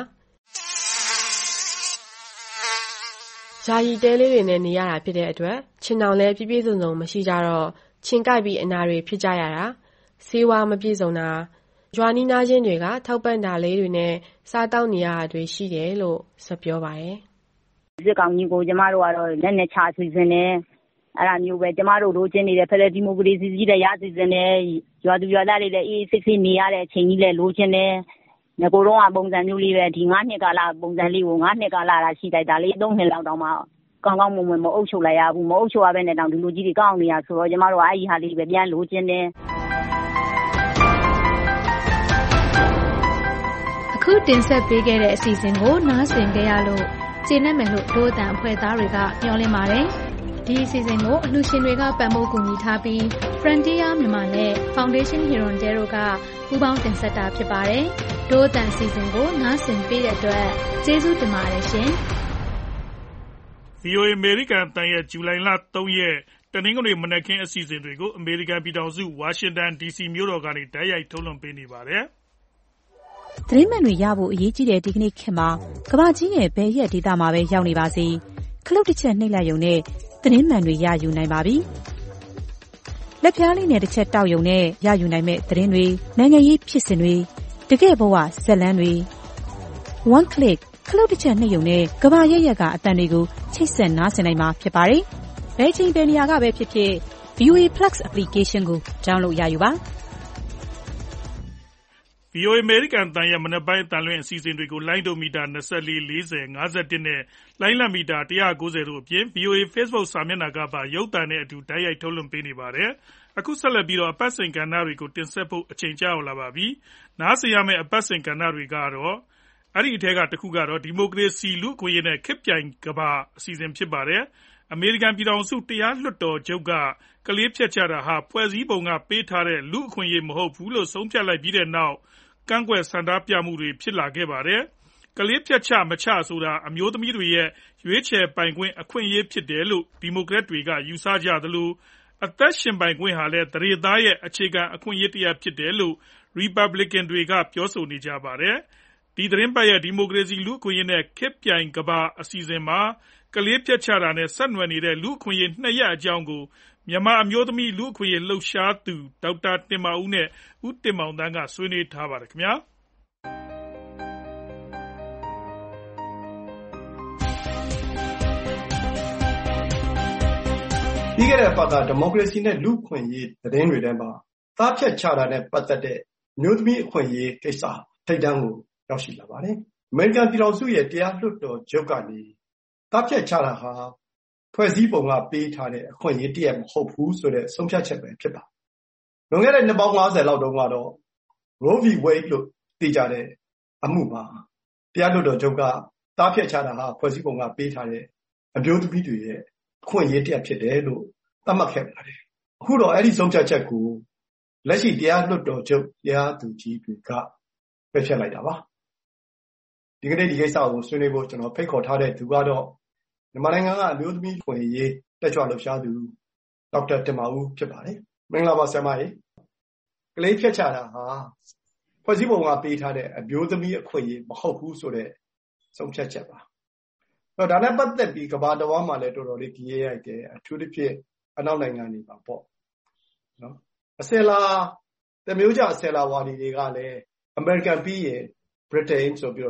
ဂျာရီတဲလေးတွေနဲ့နေရတာဖြစ်တဲ့အတွက်ချင်းတောင်လည်းပြည့်စုံမရှိကြတော့ချင်းကိုက်ပြီးအနာတွေဖြစ်ကြရတာဆေးဝါးမပြည့်စုံတာရွာနီးနားချင်းတွေကထောက်ပံ့တာလေးတွေနဲ့စားတောက်နေရတာတွေရှိတယ်လို့ဆက်ပြောပါတယ်စစ်ကောင်ကြီးကိုကျမတို့ကတော့လက်နဲ့ချဆွေးစင်းနေအဲ့ဒါမျိုးပဲကျမတို့လိုချင်နေတဲ့ဖက်ဒရယ်ဒီမိုကရေစီကြီးတဲ့ရစီစင်းနေရွာသူရွာသားတွေလည်းအေးစစ်စစ်နေရတဲ့အချိန်ကြီးလည်းလိုချင်တယ်ငကိုတော့ကပုံစံမျိုးလေးပဲဒီ9နှစ်ကာလပုံစံလေးကို9နှစ်ကာလတာရှိတိုက်တာလေး3နှစ်လောက်တောင်မှကောင်းမွန်မအုပ်ချုပ်လိုက်ရဘူးမအုပ်ချုပ်ရဘဲနဲ့တောင်ဒီလိုကြီးတွေကောင်းနေရဆိုတော့ကျမတို့အဲ့ဒီဟာလေးပဲပြန်လိုချင်တယ်အခုတင်ဆက်ပေးခဲ့တဲ့အစီအစဉ်ကိုနားဆင်ကြရလို့ကျေနပ်မယ်လို့ဒို့အတန်အဖွဲ့သားတွေကမျှော်လင့်ပါတယ်ဒီအစီအစဉ်ကိုအလှူရှင်တွေကပံ့ပိုးကူညီထားပြီး Frontier မြန်မာနဲ့ Foundation Hirondelle တို့ကပူးပေါင်းတင်ဆက်တာဖြစ်ပါတယ်ဒို့အတန်အစီအစဉ်ကိုနားဆင်ပေးတဲ့အတွက်ကျေးဇူးတင်ပါတယ်ရှင် VOA အမေရိကန်တန်ရဲ့ဇူလိုင်လ3ရက်တနင်္ဂနွေမနက်ခင်းအစီအစဉ်တွေကိုအမေရိကန်ပြည်ထောင်စုဝါရှင်တန် DC မြို့တော်ကနေတိုက်ရိုက်ထုတ်လွှင့်ပေးနေပါတယ်သတင်းမှန်တွေရဖို့အရေးကြီးတဲ့ဒီကနေ့ခေတ်မှာကမ္ဘာကြီးနဲ့ဘယ်ရက်ဒေသမှာပဲရောက်နေပါစေခလုတ်တစ်ချက်နှိပ်လိုက်ရုံနဲ့သတင်းမှန်တွေရယူနိုင်ပါပြီ။လက်ပြားလေးနဲ့တစ်ချက်တောက်ရုံနဲ့ရယူနိုင်မဲ့သတင်းတွေနိုင်ငံရေးဖြစ်စဉ်တွေတကယ်ဘဝဇာတ်လမ်းတွေ one click ခလုတ်တစ်ချက်နှိပ်ရုံနဲ့ကမ္ဘာရက်ရက်ကအတန်တွေကိုချိတ်ဆက်နားဆင်နိုင်မှာဖြစ်ပါတယ်။ဘယ်ချိန်ဘယ်နေရာကပဲဖြစ်ဖြစ် VOA Plus application ကို download ရယူပါ။ VOA American တန်ရဲ့မနက်ပိုင်းအတန်လွင့်အစီအစဉ်တွေကိုလိုင်းဒိုမီတာ24 40 51နဲ့လိုင်းလံမီတာ190တို့အပြင် VOA Facebook စာမျက်နှာကပါရုပ်သံနဲ့အတူတိုက်ရိုက်ထုတ်လွှင့်ပေးနေပါတယ်။အခုဆက်လက်ပြီးတော့အပတ်စဉ်ကဏ္ဍတွေကိုတင်ဆက်ဖို့အချိန်ကျရောက်လာပါပြီ။နားဆင်ရမယ့်အပတ်စဉ်ကဏ္ဍတွေကတော့အဲ့ဒီအထက်ကတစ်ခုကတော့ဒီမိုကရေစီလူ့အခွင့်အရေးနဲ့ခေတ်ပြိုင်ကမ္ဘာအစီအစဉ်ဖြစ်ပါတယ်။အမေရိကန်ပြည်ထောင်စုတရားလွှတ်တော်ချုပ်ကကလေးဖြတ်ချတာဟာဖွဲ့စည်းပုံကပေးထားတဲ့လူ့အခွင့်အရေးမဟုတ်ဘူးလို့ဆုံးဖြတ်လိုက်ပြီးတဲ့နောက်ကန့်ကွက်ဆန္ဒပြမှုတွေဖြစ်လာခဲ့ပါတယ်။ကလေးဖြတ်ချမချဆိုတာအမျိုးသမီးတွေရဲ့ရွေးချယ်ပိုင်ခွင့်အခွင့်အရေးဖြစ်တယ်လို့ဒီမိုကရက်တွေကယူဆကြသလိုအသက်ရှင်ပိုင်ခွင့်ဟာလည်းသရေသားရဲ့အခြေခံအခွင့်အရေးတစ်ရပ်ဖြစ်တယ်လို့ Republican တွေကပြောဆိုနေကြပါတယ်။ဒီသတင်းပတ်ရဲ့ဒီမိုကရေစီလူ့အခွင့်အရေးနဲ့ခေတ်ပြိုင်ကမ္ဘာအစီအစဉ်မှာကလေးဖြတ်ချတာနဲ့ဆက်နွယ်နေတဲ့လူ့အခွင့်အရေး2ရပ်အကြောင်းကိုမြန်မာအမျိုးသမီးလူ့အခွင့်အရေးလှုပ်ရှားသူဒေါက်တာတင်မောင်ဦးနဲ့ဦးတင်မောင်သန်းကဆွေးနွေးထားပါတယ်ခင်ဗျာပြီးခဲ့တဲ့အပတ်ကဒီမိုကရေစီနဲ့လူ့အခွင့်အရေးသတင်းတွေထဲမှာသားဖြတ်ချတာနဲ့ပတ်သက်တဲ့မျိုးသမီးအခွင့်အရေးကိစ္စထိပ်တန်းကိုရောက်ရှိလာပါတယ်။အမေရိကန်ပြည်ထောင်စုရဲ့တရားလွှတ်တော်ချုပ်ကနေသားဖြတ်ချတာဟာဖွဲ့စည်းပုံကပေးထားတဲ့အခွင့်အရေးတစ်ရပ်မဟုတ်ဘူးဆိုတဲ့ဆုံးဖြတ်ချက်ပဲဖြစ်ပါတယ်။လွန်ခဲ့တဲ့နှစ်ပေါင်း50လောက်တုန်းကတော့ Roe v. Wade လို့သိကြတဲ့အမှုမှာတရားလွှတ်တော်ချုပ်ကသားဖြတ်ချတာဟာဖွဲ့စည်းပုံကပေးထားတဲ့အမျိုးသမီးတွေရဲ့အခွင့်အရေးတစ်ရပ်ဖြစ်တယ်လို့သတ်မှတ်ခဲ့ပါတယ်။အခုတော့အဲ့ဒီဆုံးဖြတ်ချက်ကိုလက်ရှိတရားလွှတ်တော်ချုပ်တရားသူကြီးတွေကပယ်ဖျက်လိုက်တာပါ။ဒီကနေ့ဒီကိစ္စကိုဆွေးနွေးဖို့ကျွန်တော်ဖိတ်ခေါ်ထားတဲ့သူကတော့မြန်မာနိုင်ငံကအမျိုးသမီးခွင့်ရေးတက်ကြွလှုပ်ရှားသူဒေါက်တာတင်မောင်ဦးဖြစ်ပါတယ်။မင်္ဂလာပါဆရာမကြီး။ကလေးဖြတ်ချတာဟာဖွဲ့စည်းပုံကပေးထားတဲ့အမျိုးသမီးအခွင့်အရေးမဟုတ်ဘူးဆိုတဲ့ဆုံးဖြတ်ချက်ပါ။ဒါနဲ့ပတ်သက်ပြီးကမ္ဘာတစ်ဝန်းမှာလည်းတော်တော်လေးကြီးရိုက်တယ်အထူးသဖြင့်အနောက်နိုင်ငံတွေမှာပေါ့နော်အစလာတမျိုးကြအစလာဝါဒီတွေကလည်း American ပြီးရင် Britain ဆိုပြီးတော့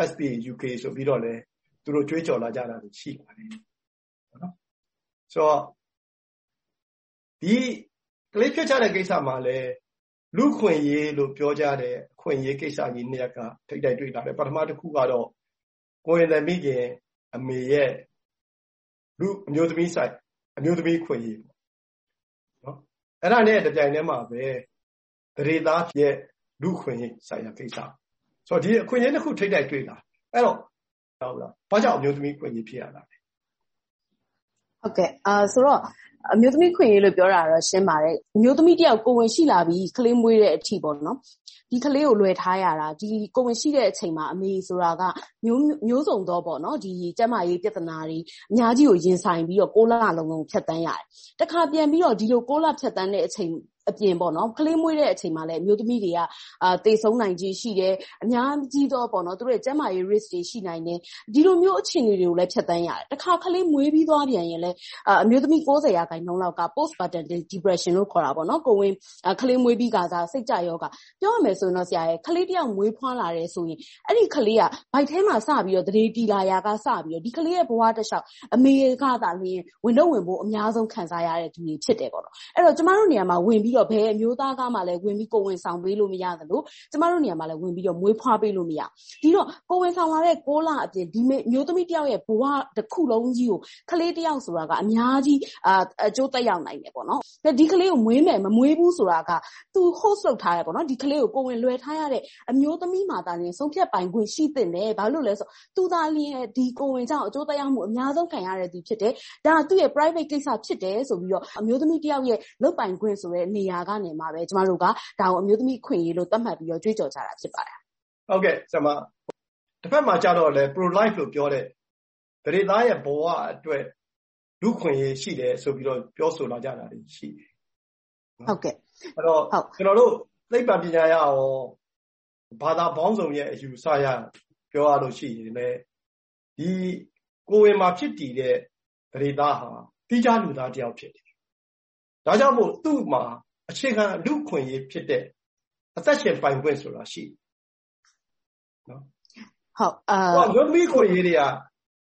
UK ဆိုပြီးတော့လည်းသူတို့ကြွေးကြော်လာကြတာရှိပါတယ်နော်ဆိုတော့ဒီကလေးဖြတ်ချတဲ့ကိစ္စမှာလည်းလူခွင့်ရေးလို့ပြောကြတဲ့အခွင့်ရေးကိစ္စကြီးနှစ်ရပ်ကထိပ်တိုက်တွေ့လာတယ်ပထမတစ်ခုကတော့ကိုယ်နဲ့မိခင်အမေရဲ့လူအမျိုးသမီးဆိုင်အမျိုးသမီးခွင့်ရေးပေါ့နော်အဲ့ဒါနဲ့တပြိုင်တည်းမှာပဲသရေသားရဲ့လူခွင့်ရေးဆိုင်ရာကိစ္စဆိုတော့ဒီအခွင့်အရေးတစ်ခုထိပ်တိုက်တွေ့လာအဲ့တော့ဟုတ်လားဘာကြောင့်အမျိုးသမီးခွင့်ရေးဖြစ်ရတာလဲဟုတ်ကဲ့ဆိုတော့အမျိုးသမီးခွင့်ရေးလို့ပြောတာတော့ရှင်းပါတယ်အမျိုးသမီးတယောက်ကိုဝင်ရှိလာပြီးကလေးမွေးတဲ့အထိပေါ့နော်ဒီကလေးကိုလွယ်ထားရတာဒီကိုဝင်ရှိတဲ့အချိန်မှာအမေဆိုတာကမျိုးစုံတော့ပေါ့နော်ဒီကျန်းမာရေးပြဿနာတွေအများကြီးကိုရင်ဆိုင်ပြီးတော့6လလုံးဖြတ်တန်းရတယ်တခါပြန်ပြီးတော့ဒီလို6လဖြတ်တန်းတဲ့အချိန်အပြင်ပေါ့နော်ကလေးမွေးတဲ့အချိန်မှာလည်းအမျိုးသမီးတွေကတေဆုံးနိုင်ခြင်းရှိတယ်အများကြီးတော့ပေါ့နော်သူတို့ရဲ့ကျန်းမာရေး risk တွေရှိနိုင်တယ်ဒီလိုမျိုးအခြေအနေတွေကိုလည်းဖြတ်တန်းရတယ်တခါကလေးမွေးပြီးသွားပြန်ရင်လည်းအမျိုးသမီး90%လောက်က postpartum depression လို့ခေါ်တာပေါ့နော်ကိုဝင်ကလေးမွေးပြီးကစားစိတ်ကြယောဂပြောရမယ်ဆိုရင်တော့ဆရာရဲ့ကလေးတယောက်မွေးဖွားလာတယ်ဆိုရင်အဲ့ဒီကလေးကဘိုက်ထဲမှာစပြီးတော့တရေတီလာရာကစပြီးတော့ဒီကလေးရဲ့ဘဝတစ်လျှောက်အမေကသာလျှင်ဝင်တော့ဝင်ဖို့အများဆုံးခံစားရတဲ့သူတွေဖြစ်တယ်ပေါ့နော်အဲ့တော့ကျမတို့နေရာမှာဝင်ပြီးတော့ဘယ်အမျိုးသားကမှလည်းဝင်ပြီးကိုဝင်ဆောင်ပေးလို့မရသလိုကျမတို့နေရာမှာလည်းဝင်ပြီးတော့မွေးဖွားပေးလို့မရဒီတော့ကိုဝင်ဆောင်လာတဲ့6လအပြင်ဒီမျိုးသမီးတယောက်ရဲ့ဘဝတစ်ခုလုံးကြီးကိုကလေးတယောက်ဆိုတာကအများကြီးအကျိုးသက်ရောက်နိုင်တယ်ပေါ့နော်ဒီကလေးကိုမွေးမယ်မမွေးဘူးဆိုတာကသူ host လုပ်ထားတယ်ပေါ့နော်ဒီကလေးကိုဝင်လွယ်ထားရတဲ့အမျိုးသမီးမှာသာလျှင်ဆုံးဖြတ်ပိုင်ခွင့်ရှိသင့်တယ်ဘာလို့လဲဆိုသူသာလျှင်ဒီကိုဝင်ကြောင့်အကျိုးသက်ရောက်မှုအများဆုံးခံရတဲ့သူဖြစ်တယ်ဒါသူ့ရဲ့ private ကိစ္စဖြစ်တယ်ဆိုပြီးတော့အမျိုးသမီးတယောက်ရဲ့လုပ်ပိုင်ခွင့်ဆိုတဲ့နေရာကနေမှာပဲကျမတို့ကဒါကိုအမျိုးသမီးခွင့်ရေးလို့သတ်မှတ်ပြီးတော့ကြွေးကြော်ကြတာဖြစ်ပါတယ်ဟုတ်ကဲ့ဆရာမတစ်ဖက်မှာကြတော့လေ pro life လို့ပြောတဲ့ဒရေသားရဲ့ဘဝအတွက်လူခွင့်ရေးရှိတယ်ဆိုပြီးတော့ပြောဆိုလာကြတာရှိတယ်ဟုတ်ကဲ့အဲ့တော့ကျွန်တော်တို့သိပ္ပံပညာရအောင်ဘာသာပေါင်းစုံရဲ့အယူဆရပြောရလို့ရှိရင်လည်းဒီကိုယ်ဝင်မှာဖြစ်တည်တဲ့ဒရေသားဟာတိကျလူသားတယောက်ဖြစ်တယ်ဒါကြောင့်မို့သူ့မှာအခြေခံလူခွင့်ရေးဖြစ်တဲ့အသက်ရှင်ပိုင်ခွင့်ဆိုတာရှိနော်ဟုတ်ရုပ်သမီးခွင့်ရေးတွေက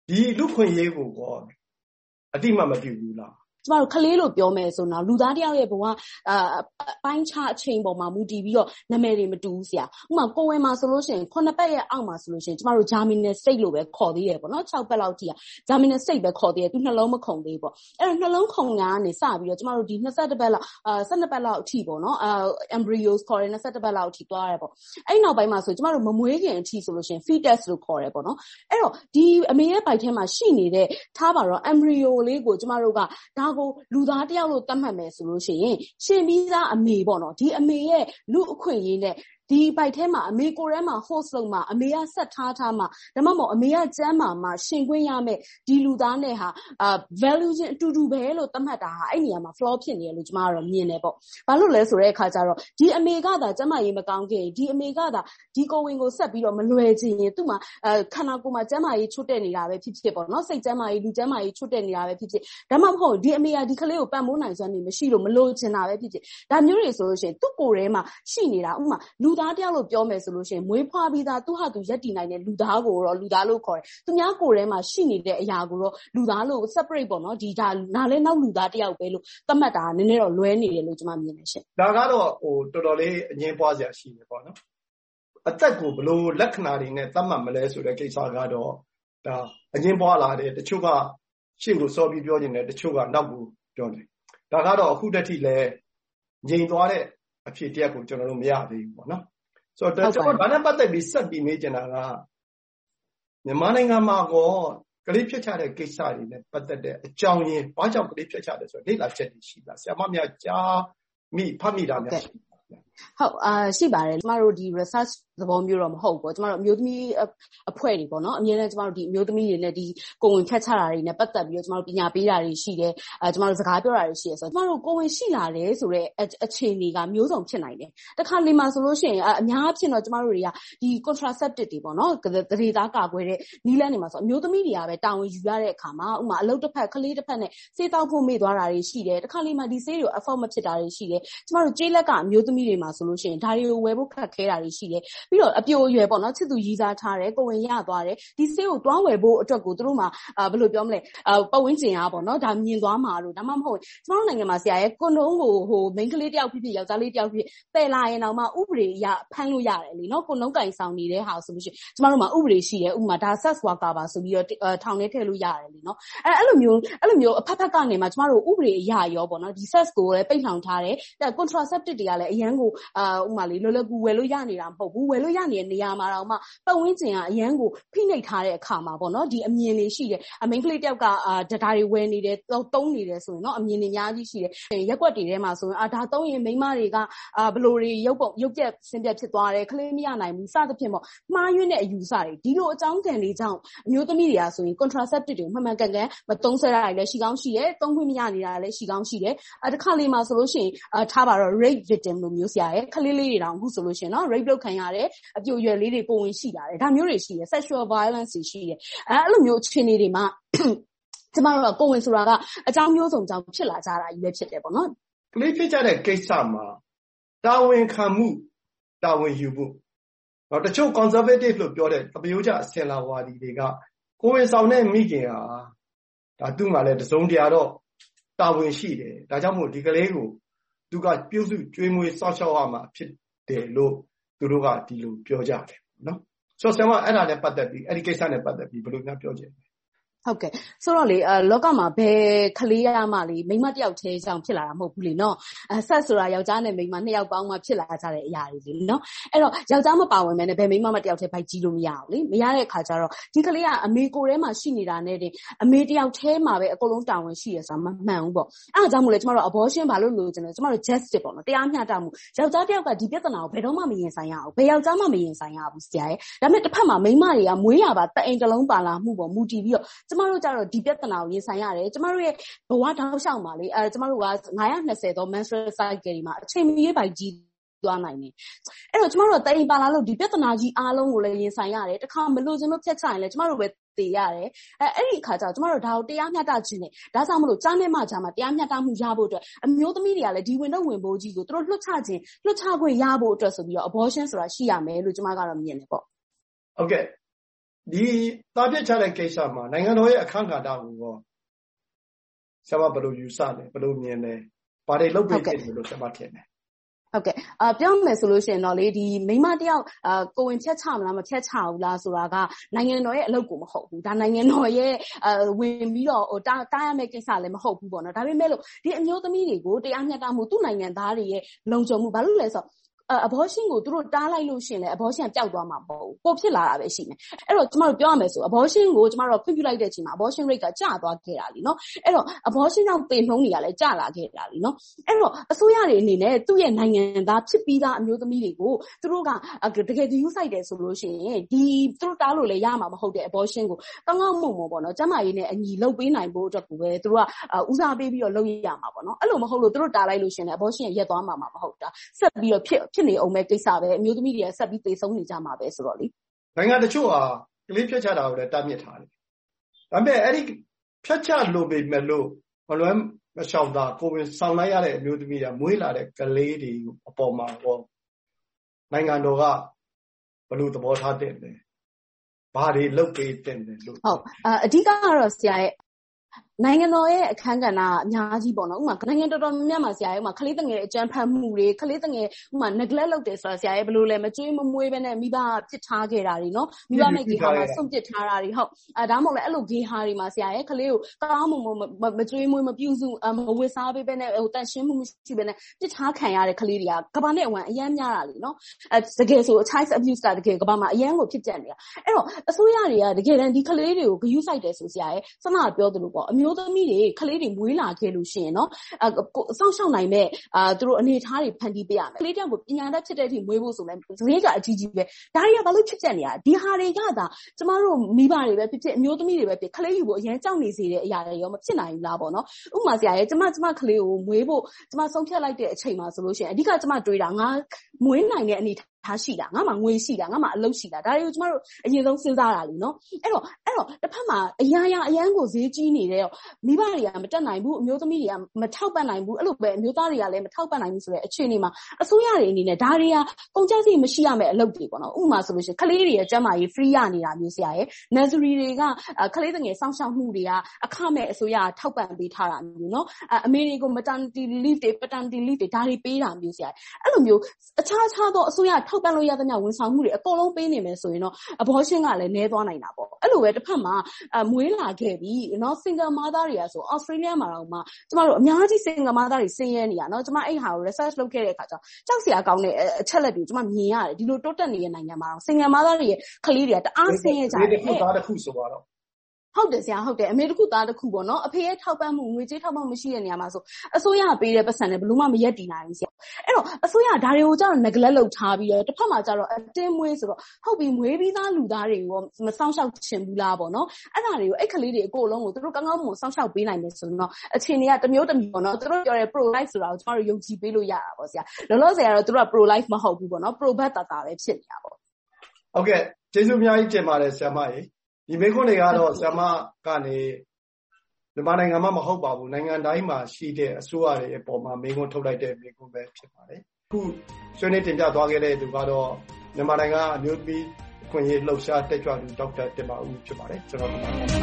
ဒီလူခွင့်ရေးကိုအတိမမပြုဘူးလားကျမတို့ကလေးလို့ပြောမယ်ဆိုတော့လူသားတယောက်ရဲ့ဘဝပိုင်းခြားအချိန်ပေါ်မှာမူတည်ပြီးတော့နာမည်တွေမတူဘူးဆရာဥပမာကိုဝင်မှာဆိုလို့ရှိရင်9ပတ်ရဲ့အောက်မှာဆိုလို့ရှိရင်ကျမတို့ germinal state လို့ပဲခေါ်သေးတယ်ပေါ့နော်6ပတ်လောက်ထိgerminal state ပဲခေါ်သေးတယ်သူနှလုံးမခုန်သေးပေါ့အဲ့တော့နှလုံးခုန်တာကနေစပြီးတော့ကျမတို့ဒီ22ပတ်လောက်12ပတ်လောက်အထိပေါ့နော် embryos ခေါ်တယ်22ပတ်လောက်အထိသွားရတယ်ပေါ့အဲ့နောက်ပိုင်းမှာဆိုကျမတို့မမွေးခင်အထိဆိုလို့ရှိရင် fetus လို့ခေါ်တယ်ပေါ့နော်အဲ့တော့ဒီအမေရဲ့ဗိုက်ထဲမှာရှိနေတဲ့ထားပါတော့ embryo လေးကိုကျမတို့ကဒါကိုလူသားတယောက်လို့သတ်မှတ်မယ်ဆိုလို့ရှိရင်ရှင်ပြီးသားအမေပေါ့နော်ဒီအမေရဲ့လူအခွင့်အရေးနဲ့ဒီဘိုက်ထဲမှာအမေကိုယ်ထဲမှာ host လုပ်မှာအမေကဆက်ထားမှာဒါမှမဟုတ်အမေကကျမ်းမှာရှင်ခွင့်ရမယ်ဒီလူသားနဲ့ဟာ value ချင်းအတူတူပဲလို့သတ်မှတ်တာဟာအဲ့နေရာမှာ flaw ဖြစ်နေတယ်လို့ကျမကတော့မြင်တယ်ပေါ့ဘာလို့လဲဆိုတဲ့အခါကျတော့ဒီအမေကသာကျမ်းမာရေးမကောင်းခင်ဒီအမေကသာဒီကိုဝင်ကိုဆက်ပြီးတော့မလွယ်ချင်ရင်သူ့မှာခန္ဓာကိုယ်မှာကျမ်းမာရေးချွတ်တက်နေတာပဲဖြစ်ဖြစ်ပေါ့နော်စိတ်ကျမ်းမာရေးလူကျမ်းမာရေးချွတ်တက်နေတာပဲဖြစ်ဖြစ်ဒါမှမဟုတ်ဒီအမေကဒီကလေးကိုပံ့ပိုးနိုင်စွမ်းနေမရှိလို့မလို့ချင်တာပဲဖြစ်ဖြစ်ဒါမျိုးတွေဆိုလို့ရှိရင်သူ့ကိုယ်ထဲမှာရှိနေတာဥပမာလူသားတယောက်လို့ပြောမယ်ဆိုလို့ရှိရင်မွေးဖွားပြီးသားသူ့ဟာသူရက်တည်နိုင်တဲ့လူသားကိုတော့လူသားလို့ခေါ်တယ်သူများကိုယ်ထဲမှာရှိနေတဲ့အရာကိုတော့လူသားလို့ separate ပေါ့နော်ဒီဒါနားလဲနောက်လူသားတယောက်ပဲလို့သတ်မှတ်တာနည်းနည်းတော့လွဲနေတယ်လို့ကျွန်မမြင်နေရှင်ဒါကတော့တော်တော်လေးအငင်းပွားစရာရှိတယ်ပေါ့နော်အသက်ကိုဘလို့လက္ခဏာတွေနဲ့သတ်မှတ်မလဲဆိုတဲ့ကိစ္စကတော့ဒါအငင်းပွားလာတယ်တချို့ကရှေ့ကိုစောပြီးပြောနေတယ်တချို့ကနောက်ကိုပြောတယ်ဒါကတော့အခုတည်းကလည်းငြိမ်သွားတဲ့အဖြစ်တရားကိုကျွန်တော်တို့မရသေးဘူးပေါ့နော်ဆိုတော့ကျွန်တော်ဒါနဲ့ပတ်သက်ပြီးဆက်ပြီးမေးချင်တာကမြန်မာနိုင်ငံမှာကလေးဖြစ်ချတဲ့ကိစ္စတွေနဲ့ပတ်သက်တဲ့အကြောင်းရင်းဘာကြောင့်ကလေးဖြစ်ချတယ်ဆိုတော့လေ့လာချက်တွေရှိလားဆရာမများကြားဖတ်မိတာများရှိလားဟုတ်ရှိပါတယ်ကျမတို့ဒီ research သဘောမျိုးတော့မဟုတ်ဘူးကျမတို့အမျိုးသမီးအဖွဲ့တွေပေါ့နော်အများနဲ့ကျမတို့ဒီအမျိုးသမီးတွေနဲ့ဒီကိုဝင်ဖြတ်ချတာတွေနဲ့ပတ်သက်ပြီးတော့ကျမတို့ပညာပေးတာတွေရှိတယ်ကျမတို့စကားပြောတာတွေရှိတယ်ဆိုတော့ကျမတို့ကိုဝင်ရှိလာတယ်ဆိုတော့အခြေအနေကမျိုးစုံဖြစ်နိုင်တယ်တခါလေမှာဆိုလို့ရှိရင်အများအဖြစ်တော့ကျမတို့တွေကဒီ contraceptive တွေပေါ့နော်သတိသားကာကွယ်တဲ့နည်းလမ်းတွေမှာဆိုအမျိုးသမီးတွေကပဲတာဝန်ယူရတဲ့အခါမှာဥပမာအလုပ်တစ်ဖက်ကလေးတစ်ဖက်နဲ့စေးတောက်ဖို့မေ့သွားတာတွေရှိတယ်တခါလေမှာဒီဆေးတွေကို afford မဖြစ်တာတွေရှိတယ်ကျမတို့ကျေးလက်ကအမျိုးသမီးတွေမှာဆိုလို့ရှိရင်ဒါတွေကိုဝယ်ဖို့ခက်ခဲတာတွေရှိတယ်ပြီးတော့အပြိုအရွယ်ပေါ့နော်ချစ်သူရည်စားထားတယ်ကိုဝင်ရသွားတယ်ဒီဆေးကိုတွားဝယ်ဖို့အတွက်ကိုသူတို့မှာဘယ်လိုပြောမလဲပတ်ဝန်းကျင်အားပေါ့နော်ဒါမြင်သွားမှာလို့ဒါမှမဟုတ်ကျမတို့နိုင်ငံမှာဆရာရဲ့ကွန်ဒုံးကိုမိန်းကလေးတယောက်ဖြစ်ဖြစ်ယောက်ျားလေးတယောက်ဖြစ်ဖြစ်ပယ်လာရင်တော့မှဥပဒေအရဖမ်းလို့ရတယ်လीနော်ကွန်ဒုံးကင်ဆောင်နေတဲ့ဟာဆိုလို့ရှိရင်ကျမတို့မှာဥပဒေရှိတယ်ဥပမာဒါ sex worker ပါဆိုပြီးတော့ထောင်ထဲထည့်လို့ရတယ်လीနော်အဲ့လိုမျိုးအဖက်ဖက်ကနေမှကျမတို့ဥပဒေအရရောပေါ့နော်ဒီ sex ကိုလည်းပိတ်လှောင်ထားတယ် contraceptive တွေကလည်းအရန်ကိုဥပမာလေးလောလောကူဝယ်လို့ရနေတာမဟုတ်ဘူးဝယ်လို့ရနေတဲ့နေရာမှာတော့မှပတ်ဝန်းကျင်ကအရန်ကိုဖိနှိပ်ထားတဲ့အခါမှာပေါ့နော်ဒီအမြင်လေးရှိတယ်အမိန်းကလေးတယောက်ကဒါတွေဝယ်နေတယ်သုံးနေတယ်ဆိုရင်နော်အမြင်တွေအများကြီးရှိတယ်ရက်ွက်တွေထဲမှာဆိုရင်ဒါသုံးရင်မိန်းမတွေကဘလိုတွေရုပ်ပြက်ဆင်းပြက်ဖြစ်သွားတယ်ကလေးမရနိုင်ဘူးစသဖြင့်ပေါ့မှားယွင်းတဲ့အယူဆတွေဒီလိုအကြောင်းကံတွေကြောင့်အမျိုးသမီးတွေကဆိုရင် contraceptive တွေမှန်မှန်ကန်ကန်မသုံးဆွဲရတာလည်းရှိကောင်းရှိတယ်သုံးခွင့်မရနေတာလည်းရှိကောင်းရှိတယ်တခါလေးမှာဆိုလို့ရှိရင်ထားပါတော့ rape victim လို့မျိုးဆရာရဲ့ကလေးလေးတွေတောင်အခုဆိုလို့ရှိရင်နော် rape လုပ်ခံရတယ်အပြိုရွယ်လေးတွေကိုဝင်ရှိလာတယ်ဒါမျိုးတွေရှိတယ် sexual violence တွေရှိတယ်အဲ့လိုမျိုးအခြေအနေတွေမှာကျမတို့ကကိုဝင်ဆိုတာကအကြောင်းမျိုးစုံကြောင့်ဖြစ်လာကြတာကြီးပဲဖြစ်တယ်ပေါ့နော်ကလေးဖြစ်ကြတဲ့ကိစ္စမှာတာဝန်ခံမှုတာဝန်ယူမှုတော့တချို့ conservative လို့ပြောတဲ့တပည့်ကြအစင်လာဝါဒီတွေကကိုဝင်ဆောင်တဲ့မိခင်ဟာဒါသူ့မှာလည်းတစုံတရာတော့တာဝန်ရှိတယ်ဒါကြောင့်မို့ဒီကလေးကိုသူကပြုစုကျွေးမွေးစောင့်ရှောက်ရမှာဖြစ်တယ်လို့သူတို့ကဒီလိုပြောကြတယ်နော်ဆိုတော့ဆရာမအဲ့ဒါနဲ့ပတ်သက်ပြီးအဲ့ဒီကိစ္စနဲ့ပတ်သက်ပြီးဘယ်လိုများပြောချင်လဲဟုတ်ကဲ့ဆိုတော့လေလောကမှာဘယ်ကလေးရမှလေမိန်းမတစ်ယောက်တည်းကြောင့်ဖြစ်လာတာမဟုတ်ဘူးလေနော်ဆက်ဆိုတာယောက်ျားနဲ့မိန်းမနှစ်ယောက်ပေါင်းမှဖြစ်လာကြတဲ့အရာတွေလေနော်အဲ့တော့ယောက်ျားမပါဝင်မဲနဲ့ဘယ်မိန်းမတစ်ယောက်တည်းဘိုက်ကြီးလို့မရဘူးလေမရတဲ့အခါကျတော့ဒီကလေးကအမေကိုယ်ထဲမှာရှိနေတာနဲ့တင်အမေတစ်ယောက်တည်းမှာပဲအကုန်လုံးတာဝန်ရှိရဆိုတာမမှန်ဘူးပေါ့အဲ့ဒါကြောင့်မို့လဲကျမတို့ abortion ဘာလို့လို့ကျမတို့ justice ပေါ့နော်တရားမျှတမှုယောက်ျားတစ်ယောက်ကဒီပြဿနာကိုဘယ်တော့မှမရင်ဆိုင်ရဘူးဘယ်ယောက်ျားမှမရင်ဆိုင်ရဘူးဆရာရဲ့ဒါပေမဲ့တစ်ဖက်မှာမိန်းမတွေကမွေးရပါတအိမ်တစ်လုံးပါလာမှုပေါ့မူတည်ပြီးတော့ကျမတို့ကြတော့ဒီပြဿနာကိုရင်ဆိုင်ရတယ်ကျမတို့ရဲ့ဘဝတောက်လျှောက်မှာလေကျမတို့က920သော menstrual cycle တွေမှာအချိန်မရွေးပိုက်ကြီးသွားနိုင်တယ်အဲ့တော့ကျမတို့တိုင်ပါလာလို့ဒီပြဿနာကြီးအားလုံးကိုလည်းရင်ဆိုင်ရတယ်တခါမလို့ခြင်းလို့ဖြတ်ချရင်လည်းကျမတို့ပဲတည်ရတယ်အဲ့ဒီအခါကျတော့ကျမတို့ဒါကိုတရားမျှတခြင်းနဲ့ဒါကြောင့်မလို့ကြားနဲ့မှကြားမှာတရားမျှတမှုရဖို့အတွက်အမျိုးသမီးတွေကလည်းဒီဝင်တော့ဝင်ဖို့ကြီးကိုသူတို့လွှတ်ချခွင့်ရဖို့အတွက်ဆိုပြီးတော့ abortion ဆိုတာရှိရမယ်လို့ကျမကတော့မြင်တယ်ပေါ့ဟုတ်ကဲ့ဒီသားပြစ်ချတဲ့ကိစ္စမှာနိုင်ငံတော်ရဲ့အခန့်ကဏ္ဍကိုရောဆရာမဘယ်လိုယူဆလဲဘယ်လိုမြင်လဲဘာတွေလုပ်ပေးတယ်လို့ဆရာမထင်တယ်ဟုတ်ကဲ့ပြောမယ်ဆိုလို့ရှိရင်တော့လေဒီမိမတယောက်ကိုဝင်ဖြတ်ချမလားမဖြတ်ချဘူးလားဆိုတာကနိုင်ငံတော်ရဲ့အလုပ်ကိုမဟုတ်ဘူးဒါနိုင်ငံတော်ရဲ့ဝင်ပြီးတော့တားရမယ့်ကိစ္စလည်းမဟုတ်ဘူးပေါ့နော်ဒါပေမဲ့လို့ဒီအမျိုးသမီးတွေကိုတရားမျှတမှုသူ့နိုင်ငံသားတွေရဲ့လုံခြုံမှုဘာလို့လဲဆိုတော့abortion ကိုသူတို့တားလိုက်လို့ရှိရင်လည်း abortion ပျောက်သွားမှာမဟုတ်ဘူးပိုဖြစ်လာတာပဲရှိမယ်အဲ့တော့ကျမတို့ပြောရမယ်ဆို abortion ကိုကျမတို့ခွင့်ပြုလိုက်တဲ့အချိန်မှာ abortion rate ကကျသွားခဲ့တာလीเนาะအဲ့တော့ abortion ကြောင့်သေနှုန်းတွေကလည်းကျလာခဲ့တာလीเนาะအဲ့တော့အစိုးရတွေအနေနဲ့သူ့ရဲ့နိုင်ငံသားဖြစ်ပြီးသားအမျိုးသမီးတွေကိုသူတို့ကတကယ်ယူဆိုင်တယ်ဆိုလို့ရှိရင်ဒီသူတို့တားလို့လည်းရမှာမဟုတ်တဲ့ abortion ကိုကောင်းကောင်းမွန်မွန်ပေါ့နော်ကျမကြီးနဲ့အညီလုပ်ပေးနိုင်ဖို့အတွက်ကိုပဲသူတို့ကဦးစားပေးပြီးတော့လုပ်ရမှာပေါ့နော်အဲ့လိုမဟုတ်လို့သူတို့တားလိုက်လို့ရှိရင်လည်း abortion ရက်သွားမှာမဟုတ်တာဆက်ပြီးတော့ဖြစ်နေအောင်ပဲကိစ္စပဲအမျိုးသမီးတွေကဆက်ပြီးသေဆုံးနေကြမှာပဲဆိုတော့လေနိုင်ငံတချို့ဟာကလေးဖြတ်ချတာကိုလည်းတားမြစ်ထားတယ်ဒါပေမဲ့အဲ့ဒီဖြတ်ချလို့ပေမဲ့လို့မလွမ်းမရှောင်တာကိုယ်ဆောင်လိုက်ရတဲ့အမျိုးသမီးကမွေးလာတဲ့ကလေးတွေအပေါ်မှာဟောနိုင်ငံတော်ကဘယ်လိုသဘောထားတဲ့လဲဘာတွေလုပ်ပေးတဲ့လဲလို့ဟုတ်အဓိကကတော့ဆရာရဲ့နိုင်ငံတော်ရဲ့အခန်းကဏ္ဍအများကြီးပေါ့နော်ဥပမာနိုင်ငံတော်တော်များများမှာဆရာရဲ့ဥပမာကလေးငယ်အကြမ်းဖက်မှုတွေကလေးငယ်ဥပမာ neglect လုပ်တယ်ဆိုတာဆရာရဲ့ဘယ်လိုလဲမကြွေးမမွေးဘဲနဲ့မိဘပစ်ထားခဲ့တာတွေနော်မိဘမဲ့ဂေဟာမှာစွန့်ပစ်ထားတာတွေဟုတ်ဒါမှမဟုတ်လဲအဲ့လိုဂေဟာတွေမှာဆရာရဲ့ကလေးကိုကောင်းမွန်မကြွေးမွေးမပြုစုမဝစ်စားပေးဘဲနဲ့တန်ရှင်းမှုမရှိဘဲနဲ့ပစ်ထားခံရတဲ့ကလေးတွေကကမ္ဘာနဲ့အဝမ်းအယမ်းများတာလीနော်တကယ်ဆို child abuse တာတကယ်ကမ္ဘာမှာအယမ်းကိုဖြစ်ကြနေတာအဲ့တော့အစိုးရတွေကတကယ်တမ်းဒီကလေးတွေကိုဂရုစိုက်တယ်ဆိုဆရာရဲ့စမပြောသလိုပေါ့အမျိုးသမီးတွေကလေးတွေမွေးလာခဲ့လို့ရှိရင်နော်စောင့်ရှောက်နိုင်မဲ့သူတို့အနေထားတွေဖန်တီးပေးရမယ်ကလေးတယောက်ကိုပညာတတ်ဖြစ်တဲ့အထိမွေးဖို့ဆိုရင်ဈေးကအကြီးကြီးပဲဒါတွေကဘာလို့ဖြစ်ကြနေတာဒီဟာတွေကသာကျမတို့မိဘတွေပဲဖြစ်ဖြစ်အမျိုးသမီးတွေပဲဖြစ်ကလေးယူဖို့အရင်ကြောက်နေစေတဲ့အရာတွေရောမဖြစ်နိုင်ဘူးလားပေါ့နော်ဥပမာဆရာရဲ့ကျမကလေးကိုမွေးဖို့ကျမဆုံးဖြတ်လိုက်တဲ့အချိန်မှာဆိုလို့ရှိရင်အဓိကကျမတွေးတာငါမွေးနိုင်တဲ့အနေထားရှိတာငါမှငွေရှိတာငါမှအလုပ်ရှိတာဒါတွေကိုကျမတို့အရင်ဆုံးစဉ်းစားတာလीเนาะအဲ့တော့တစ်ဖက်မှာအရာအရန်ကိုဈေးကြီးနေတဲ့မိဘတွေကမတက်နိုင်ဘူးအမျိုးသမီးတွေကမထောက်ပံ့နိုင်ဘူးအဲ့လိုပဲအမျိုးသားတွေကလည်းမထောက်ပံ့နိုင်ဘူးဆိုတဲ့အခြေအနေမှာအစိုးရတွေအနေနဲ့ဒါတွေကကုန်ကျစရိတ်မရှိရမယ့်အလုပ်တွေပေါ့နော်ဥပမာဆိုလို့ရှိရင်ကလေးတွေရဲ့ကျန်းမာရေး free ရနေတာမျိုးဆရာရဲ့ nursery တွေကကလေးငယ်စောင့်ရှောက်မှုတွေကအခမဲ့အစိုးရထောက်ပံ့ပေးထားတာမျိုးเนาะအမေတွေကို maternity leave တွေ paternity leave တွေဒါတွေပေးတာမျိုးဆရာအဲ့လိုမျိုးအခြားသောအစိုးရထောက်ပံ့လို့ရတဲ့ဝန်ဆောင်မှုတွေအကုန်လုံးပေးနေမယ်ဆိုရင်တော့ abortion ကလည်းနည်းသွားနိုင်တာပေါ့အဲ့လိုပဲတစ်ဖက်မှာမွေးလာခဲ့ပြီเนาะ single mother တွေကဆို Australia မှာတော့မှကျမတို့အများကြီး single mother တွေဆင်းရဲနေတာเนาะကျမအဲ့ဟာကို research လုပ်ခဲ့တဲ့အခါကျတော့ကြောက်စရာကောင်းတဲ့အချက်လက်တွေကျမမြင်ရတယ်ဒီလိုတိုးတက်နေတဲ့နိုင်ငံမှာတော့ single mother တွေရဲ့ကလေးတွေကတအားဆင်းရဲကြတယ်ဒီတစ်ခုသားတစ်ခုဆိုတော့ဟုတ်တယ်ဆရာဟုတ်တယ်အမေတစ်ခုသားတစ်ခုပေါ့နော်အဖေရဲ့ထောက်ပံ့မှုငွေကြေးထောက်ပံ့မှုမရှိတဲ့နေရာမှာဆိုအစိုးရပေးတဲ့ပတ်စံနဲ့ဘယ်လို့မှမရက်တည်နိုင်ဘူးဆရာအဲ့တော့အစိုးရဒါတွေကိုကျတော့ neglect လုပ်ထားပြီးတော့တစ်ဖက်မှာကျတော့အတင်းမွေးဆိုတော့ဟုတ်ပြီမွေးပြီးသားလူသားတွေကိုမစောင့်ရှောက်ချင်ဘူးလားပေါ့နော်အဲ့ဒါတွေကိုအဲ့ကလေးတွေအကုန်လုံးကိုသူတို့ကောင်းကောင်းမွန်စောင့်ရှောက်ပေးနိုင်မယ်ဆိုတော့အခြေအနေကတစ်မျိုးပေါ့နော်သူတို့ပြောတဲ့ pro life ဆိုတာကိုကျမတို့ယုံကြည်ပေးလို့ရတာပေါ့ဆရာလောလောဆယ်ကတော့သူတို့က pro life မဟုတ်ဘူးပေါ့နော် pro birth တာပဲဖြစ်နေတာပေါ့ဟုတ်ကဲ့ကျေးဇူးအများကြီးတင်ပါတယ်ဆရာမရေဒီမိခွန်းတွေကတော့ဆရာမကနေမြန်မာနိုင်ငံမှာမဟုတ်ပါဘူးနိုင်ငံတိုင်းမှာရှိတဲ့အစိုးရတွေအပေါ်မှာမိခွန်းထုတ်လိုက်တဲ့မိခွန်းပဲဖြစ်ပါတယ်အခုဆွေးနွေးတင်ပြသွားခဲ့တဲ့သူကတော့မြန်မာနိုင်ငံအမျိုးသမီးအခွင့်အရေးလှုပ်ရှားတက်ကြွသူဒေါက်တာတင်ပါဦးဖြစ်ပါတယ်ကျွန်တော်တင်ပါတယ်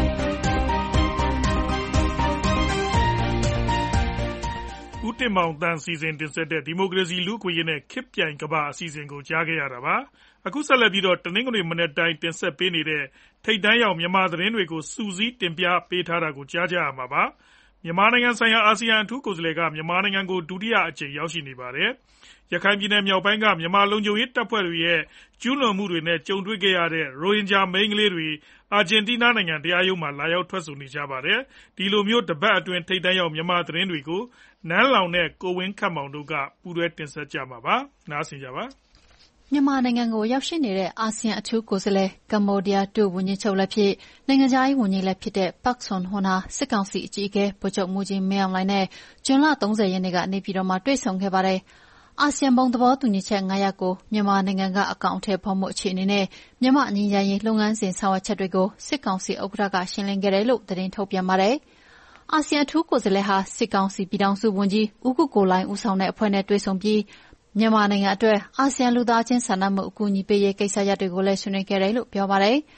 ဦးတင်မောင်တန်းစီစဉ်တင်ဆက်တဲ့ဒီမိုကရေစီလူ့အခွင့်အရေးနဲ့ခေတ်ပြိုင်ကမ္ဘာအစီအစဉ်ကိုကြားခဲ့ရတာပါအခုဆက်လက်ပြီးတော့တနင်္ဂနွေမနေ့တိုင်းတင်ဆက်ပေးနေတဲ့ထိပ်တန်းရောက်မြန်မာသတင်းတွေကိုစူးစီးတင်ပြပေးထားတာကိုကြားကြရမှာပါမြန်မာနိုင်ငံဆိုင်ရာအာဆီယံအထူးကိုယ်စားလှယ်ကမြန်မာနိုင်ငံကိုဒုတိယအကြိမ်ရောက်ရှိနေပါတယ်ရခိုင်ပြည်နယ်မြောက်ပိုင်းကမြန်မာလုံခြုံရေးတပ်ဖွဲ့တွေရဲ့ကျူးလွန်မှုတွေနဲ့ကြုံတွေ့ခဲ့ရတဲ့ရိုဟင်ဂျာမိန်းကလေးတွေအာဂျင်တီးနားနိုင်ငံတရားရုံးမှာလာရောက်ထွက်ဆိုနေကြပါတယ်ဒီလိုမျိုးတပတ်အတွင်းထိပ်တန်းရောက်မြန်မာသတင်းတွေကိုနန်းလောင်နဲ့ကိုဝင်းခတ်မောင်တို့ကပူးတွဲတင်ဆက်ကြမှာပါနားဆင်ကြပါမြန်မာနိုင်ငံကိုရောက်ရှိနေတဲ့အာဆီယံအထူးကိုယ်စားလှယ်ကမ္ဘောဒီးယားဒုဝန်ကြီးချုပ်လည်းဖြစ်နိုင်ငံခြားရေးဝန်ကြီးလည်းဖြစ်တဲ့ပတ်ဆွန်ဟွန်ဟာစစ်ကောင်စီအကြီးအကဲဗိုလ်ချုပ်မှူးကြီးမင်းအောင်လှိုင်နဲ့ဇွန်လ30ရက်နေ့ကနေပြည်တော်မှာတွေ့ဆုံခဲ့ပါတယ်။အာဆီယံဘုံသဘောတူညီချက်9ရပ်ကိုမြန်မာနိုင်ငံကအကောင့်အထည်ဖော်မှုအခြေအနေနဲ့မြန်မာငြိမ်းချမ်းရေးလုပ်ငန်းစဉ်ဆောင်ရွက်ချက်တွေကိုစစ်ကောင်စီဥက္ကဋ္ဌကရှင်းလင်းခဲ့တယ်လို့သတင်းထုတ်ပြန်ပါတယ်။အာဆီယံအထူးကိုယ်စားလှယ်ဟာစစ်ကောင်စီပြည်ထောင်စုဝန်ကြီးဦးကုကိုလိုင်ဦးဆောင်တဲ့အဖွဲ့နဲ့တွေ့ဆုံပြီးမြန်မာနိုင်ငံအတွက်အာဆီယံလူသားချင်းစာနာမှုအကူအညီပေးရေးကိစ္စရပ်တွေကိုလည်းဆွေးနွေးခဲ့တယ်လို့ပြောပါတယ်။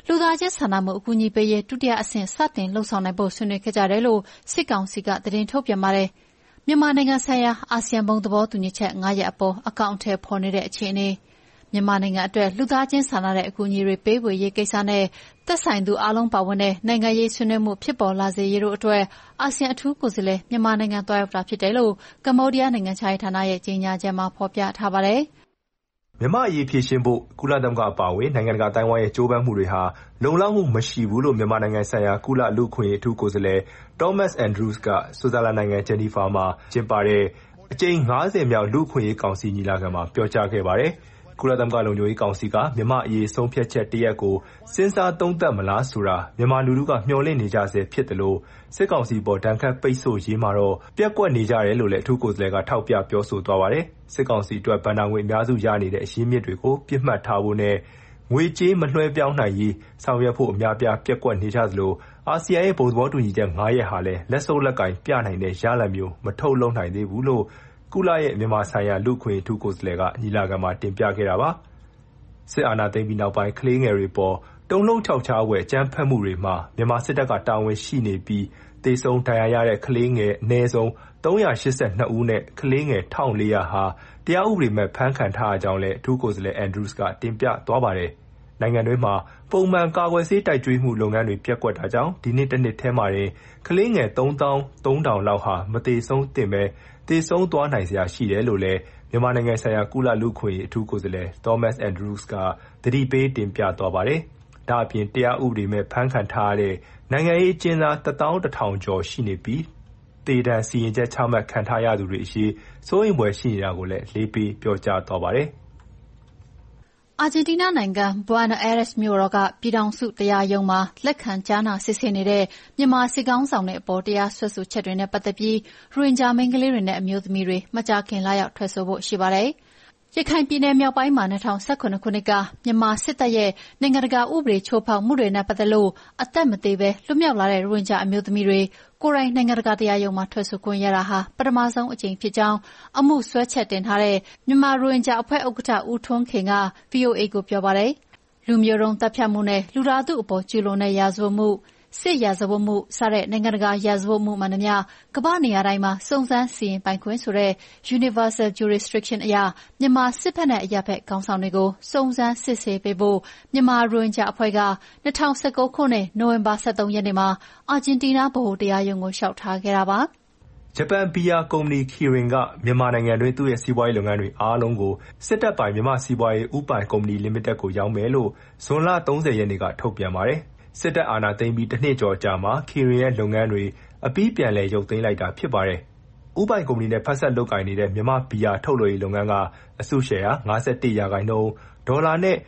လူသားချင်းစာနာမှုအကူအညီပေးရေးဒုတိယအဆင့်စတင်လှုပ်ဆောင်နိုင်ဖို့ဆွေးနွေးခဲ့ကြတယ်လို့စစ်ကောင်စီကသတင်းထုတ်ပြန်ပါတယ်။မြန်မာနိုင်ငံဆိုင်ရာအာဆီယံဘုံသဘောတူညီချက်9ရပ်အပေါ်အကောင့်ထဲပေါ်နေတဲ့အခြေအနေမြန်မာနိုင်ငံအတွက်လူသားချင်းစာနာတဲ့အကူအညီတွေပေးဝေရေးကိစ္စနဲ့သက်ဆိုင်သူအားလုံးပါဝင်တဲ့နိုင်ငံရေးဆွေးနွေးမှုဖြစ်ပေါ်လာစေရေးတို့အတွက်အာဆီယံအထူးကိုယ်စားလှယ်မြန်မာနိုင်ငံတွားရောက်တာဖြစ်တယ်လို့ကမ္ဘောဒီးယားနိုင်ငံခြားရေးဌာနရဲ့ကြေညာချက်မှာဖော်ပြထားပါတယ်။မြန်မာအရေးဖြေရှင်းဖို့ကုလသမဂ္ဂအပါအဝင်နိုင်ငံတကာတိုင်းဝိုင်းရဲ့ကြိုးပမ်းမှုတွေဟာလုံလောက်မှုမရှိဘူးလို့မြန်မာနိုင်ငံဆိုင်ရာကုလလူ့အခွင့်အရေးအထူးကိုယ်စားလှယ် Thomas Andrews ကဆွစ်ဇာလန်နိုင်ငံဂျနီဗာမှာကျင်းပတဲ့အကြိမ်50မြောက်လူ့အခွင့်အရေးကောင်စီညီလာခံမှာပြောကြားခဲ့ပါတယ်။ကုလသမဂ္ဂလုံခြုံရေးကောင်စီကမြန်မာအရေးဆုံးဖြတ်ချက်တရက်ကိုစဉ်းစားသုံးသပ်မလားဆိုတာမြန်မာလူထုကမျှော်လင့်နေကြဆဲဖြစ်တယ်လို့စစ်ကောင်စီပေါ်ဒဏ်ခတ်ပိတ်ဆို့ရေးမှာတော့ပြက်ကွက်နေကြတယ်လို့လည်းအထူးကိုယ်စားလှယ်ကထောက်ပြပြောဆိုသွားပါတယ်။စစ်ကောင်စီအတွက်ဗန်ဒါငွေအများစုရနေတဲ့အရင်းမြစ်တွေကိုပြစ်မှတ်ထားဖို့နဲ့ငွေကြေးမလွှဲပြောင်းနိုင်ရေးဆောင်ရွက်ဖို့အများပြားပြက်ကွက်နေကြသလိုအာဆီယံရဲ့ဘုံသဘောတူညီချက်9ရပ်ဟာလည်းလက်စုပ်လက်ကင်ပြနိုင်တဲ့ရလဒ်မျိုးမထုတ်လုပ်နိုင်သေးဘူးလို့ကုလရဲ့မြန်မာဆိုင်ရာလူ့အခွင့်အရေးအထူးကိုယ်စားလှယ်ကညီလာခံမှာတင်ပြခဲ့တာပါ။စစ်အာဏာသိမ်းပြီးနောက်ပိုင်းကလေးငယ်တွေပေါ်တုံ့လှုပ်ခြောက်ခြားဝယ်အကြမ်းဖက်မှုတွေမှာမြန်မာစစ်တပ်ကတာဝန်ရှိနေပြီးသေဆုံးဒဏ်ရာရတဲ့ကလေးငယ်အနည်းဆုံး382ဦးနဲ့ကလေးငယ်1400ဟာတရားဥပဒေမဲ့ဖမ်းခံထားရကြောင်းလည်းအထူးကိုယ်စားလှယ် Andrews ကတင်ပြသွားပါတယ်။နိုင်ငံတွင်းမှာပုံမှန်ကာကွယ်ဆေးတိုက်ကျွေးမှုလုပ်ငန်းတွေပျက်ကွက်တာကြောင့်ဒီနှစ်တစ်နှစ်ထဲမှာတင်ကလေးငယ်3300လောက်ဟာမသေဆုံးသင့်ပဲသေဆုံးသွားနိုင်စရာရှိတယ်လို့လည်းမြန်မာနိုင်ငံဆိုင်ရာကုလလူ့အခွင့်အရေးအထူးကိုယ်စားလှယ် Thomas Andrews ကသတိပေးတင်ပြသွားပါတယ်။ဒါ့အပြင်တရားဥပဒေမဲ့ဖမ်းခံထားရတဲ့နိုင်ငံရေးအကျဉ်းသား11000ကျော်ရှိနေပြီးသေဒဏ်စီရင်ချက်ချမှတ်ခံထားရသူတွေအရေးစိုးရိမ်ဖွယ်ရှိနေတာကိုလည်းလေးပေးပြောကြားသွားပါတယ်။အာဂျင်တီးနားနိုင်ငံဘွိုင်နိုအာရက်စ်မြို့တော်ကပြည်ထောင်စုတရားရုံးမှာလက်ခံကြားနာစစ်ဆေးနေတဲ့မြန်မာစစ်ကောင်ဆောင်တဲ့အပေါ်တရားစွဲဆိုချက်တွေနဲ့ပတ်သက်ပြီးရိုဟင်ဂျာမိန်းကလေးတွေနဲ့အမျိုးသမီးတွေမကြာခင်လာရောက်ထွက်ဆိုဖို့ရှိပါတယ်။ရခိုင်ပြည်နယ်မြောက်ပိုင်းမှာ2019ခုနှစ်ကမြန်မာစစ်တပ်ရဲ့နိုင်ငံတကာဥပဒေချိုးဖောက်မှုတွေနဲ့ပတ်သက်လို့အသက်မသေးပဲလွတ်မြောက်လာတဲ့ရိုဟင်ဂျာအမျိုးသမီးတွေကိုယ်တိုင်နိုင်ငံတကာတရားရုံးမှာထွက်ဆိုခွင့်ရတာဟာပထမဆုံးအကြိမ်ဖြစ်ကြောင်းအမှုစွဲချက်တင်ထားတဲ့မြန်မာရိုဟင်ဂျာအဖွဲ့ဥက္ကဋ္ဌဦးထွန်းခင်က VOA ကိုပြောပါတယ်။လူမျိုးတုံးတပ်ဖြတ်မှုနဲ့လူသားထုအပေါ်ကျူးလွန်တဲ့ရာဇဝတ်မှုစစ်ရာဇဝတ်မှုစတဲ့နိုင်ငံတကာရာဇဝတ်မှုမှန်သမျှကမ္ဘာနေရာတိုင်းမှာစုံစမ်းစီရင်ပိုင်ခွင့်ဆိုတဲ့ Universal Jurisdiction အရမြန်မာစစ်ဘက်နဲ့အရပ်ဘက်ခေါင်းဆောင်တွေကိုစုံစမ်းစစ်ဆေးပေးဖို့မြန်မာရိုဟင်ဂျာအဖွဲ့က2019ခုနှစ်နိုဝင်ဘာ23ရက်နေ့မှာအာဂျင်တီးနားဗဟိုတရားရုံးကိုလျှောက်ထားခဲ့တာပါ။ဂျပန်ဘီယာကုမ္ပဏီ Kirin ကမြန်မာနိုင်ငံတွင်းသူ့ရဲ့စီးပွားရေးလုပ်ငန်းတွေအားလုံးကိုစစ်တပ်ပိုင်မြန်မာစီးပွားရေးဥပိုင်ကုမ္ပဏီ Limited ကိုရောင်းမယ်လို့ဇွန်လ30ရက်နေ့ကထုတ်ပြန်ပါတယ်။စစ်တပ်အာဏာသိမ်းပြီးတစ်နှစ်ကျော်ကြာမှာ Kirin ရဲ့လုပ်ငန်းတွေအပြီးပြန်လည်ရုပ်သိမ်းလိုက်တာဖြစ်ပါတယ်။ဥပိုင်ကုမ္ပဏီနဲ့ဖက်စပ်လုပ်ကိုင်နေတဲ့မြန်မာဘီယာထုတ်လုပ်ရေးလုပ်ငန်းကအစုရှယ်ယာ51%ဒေါ်လာနဲ့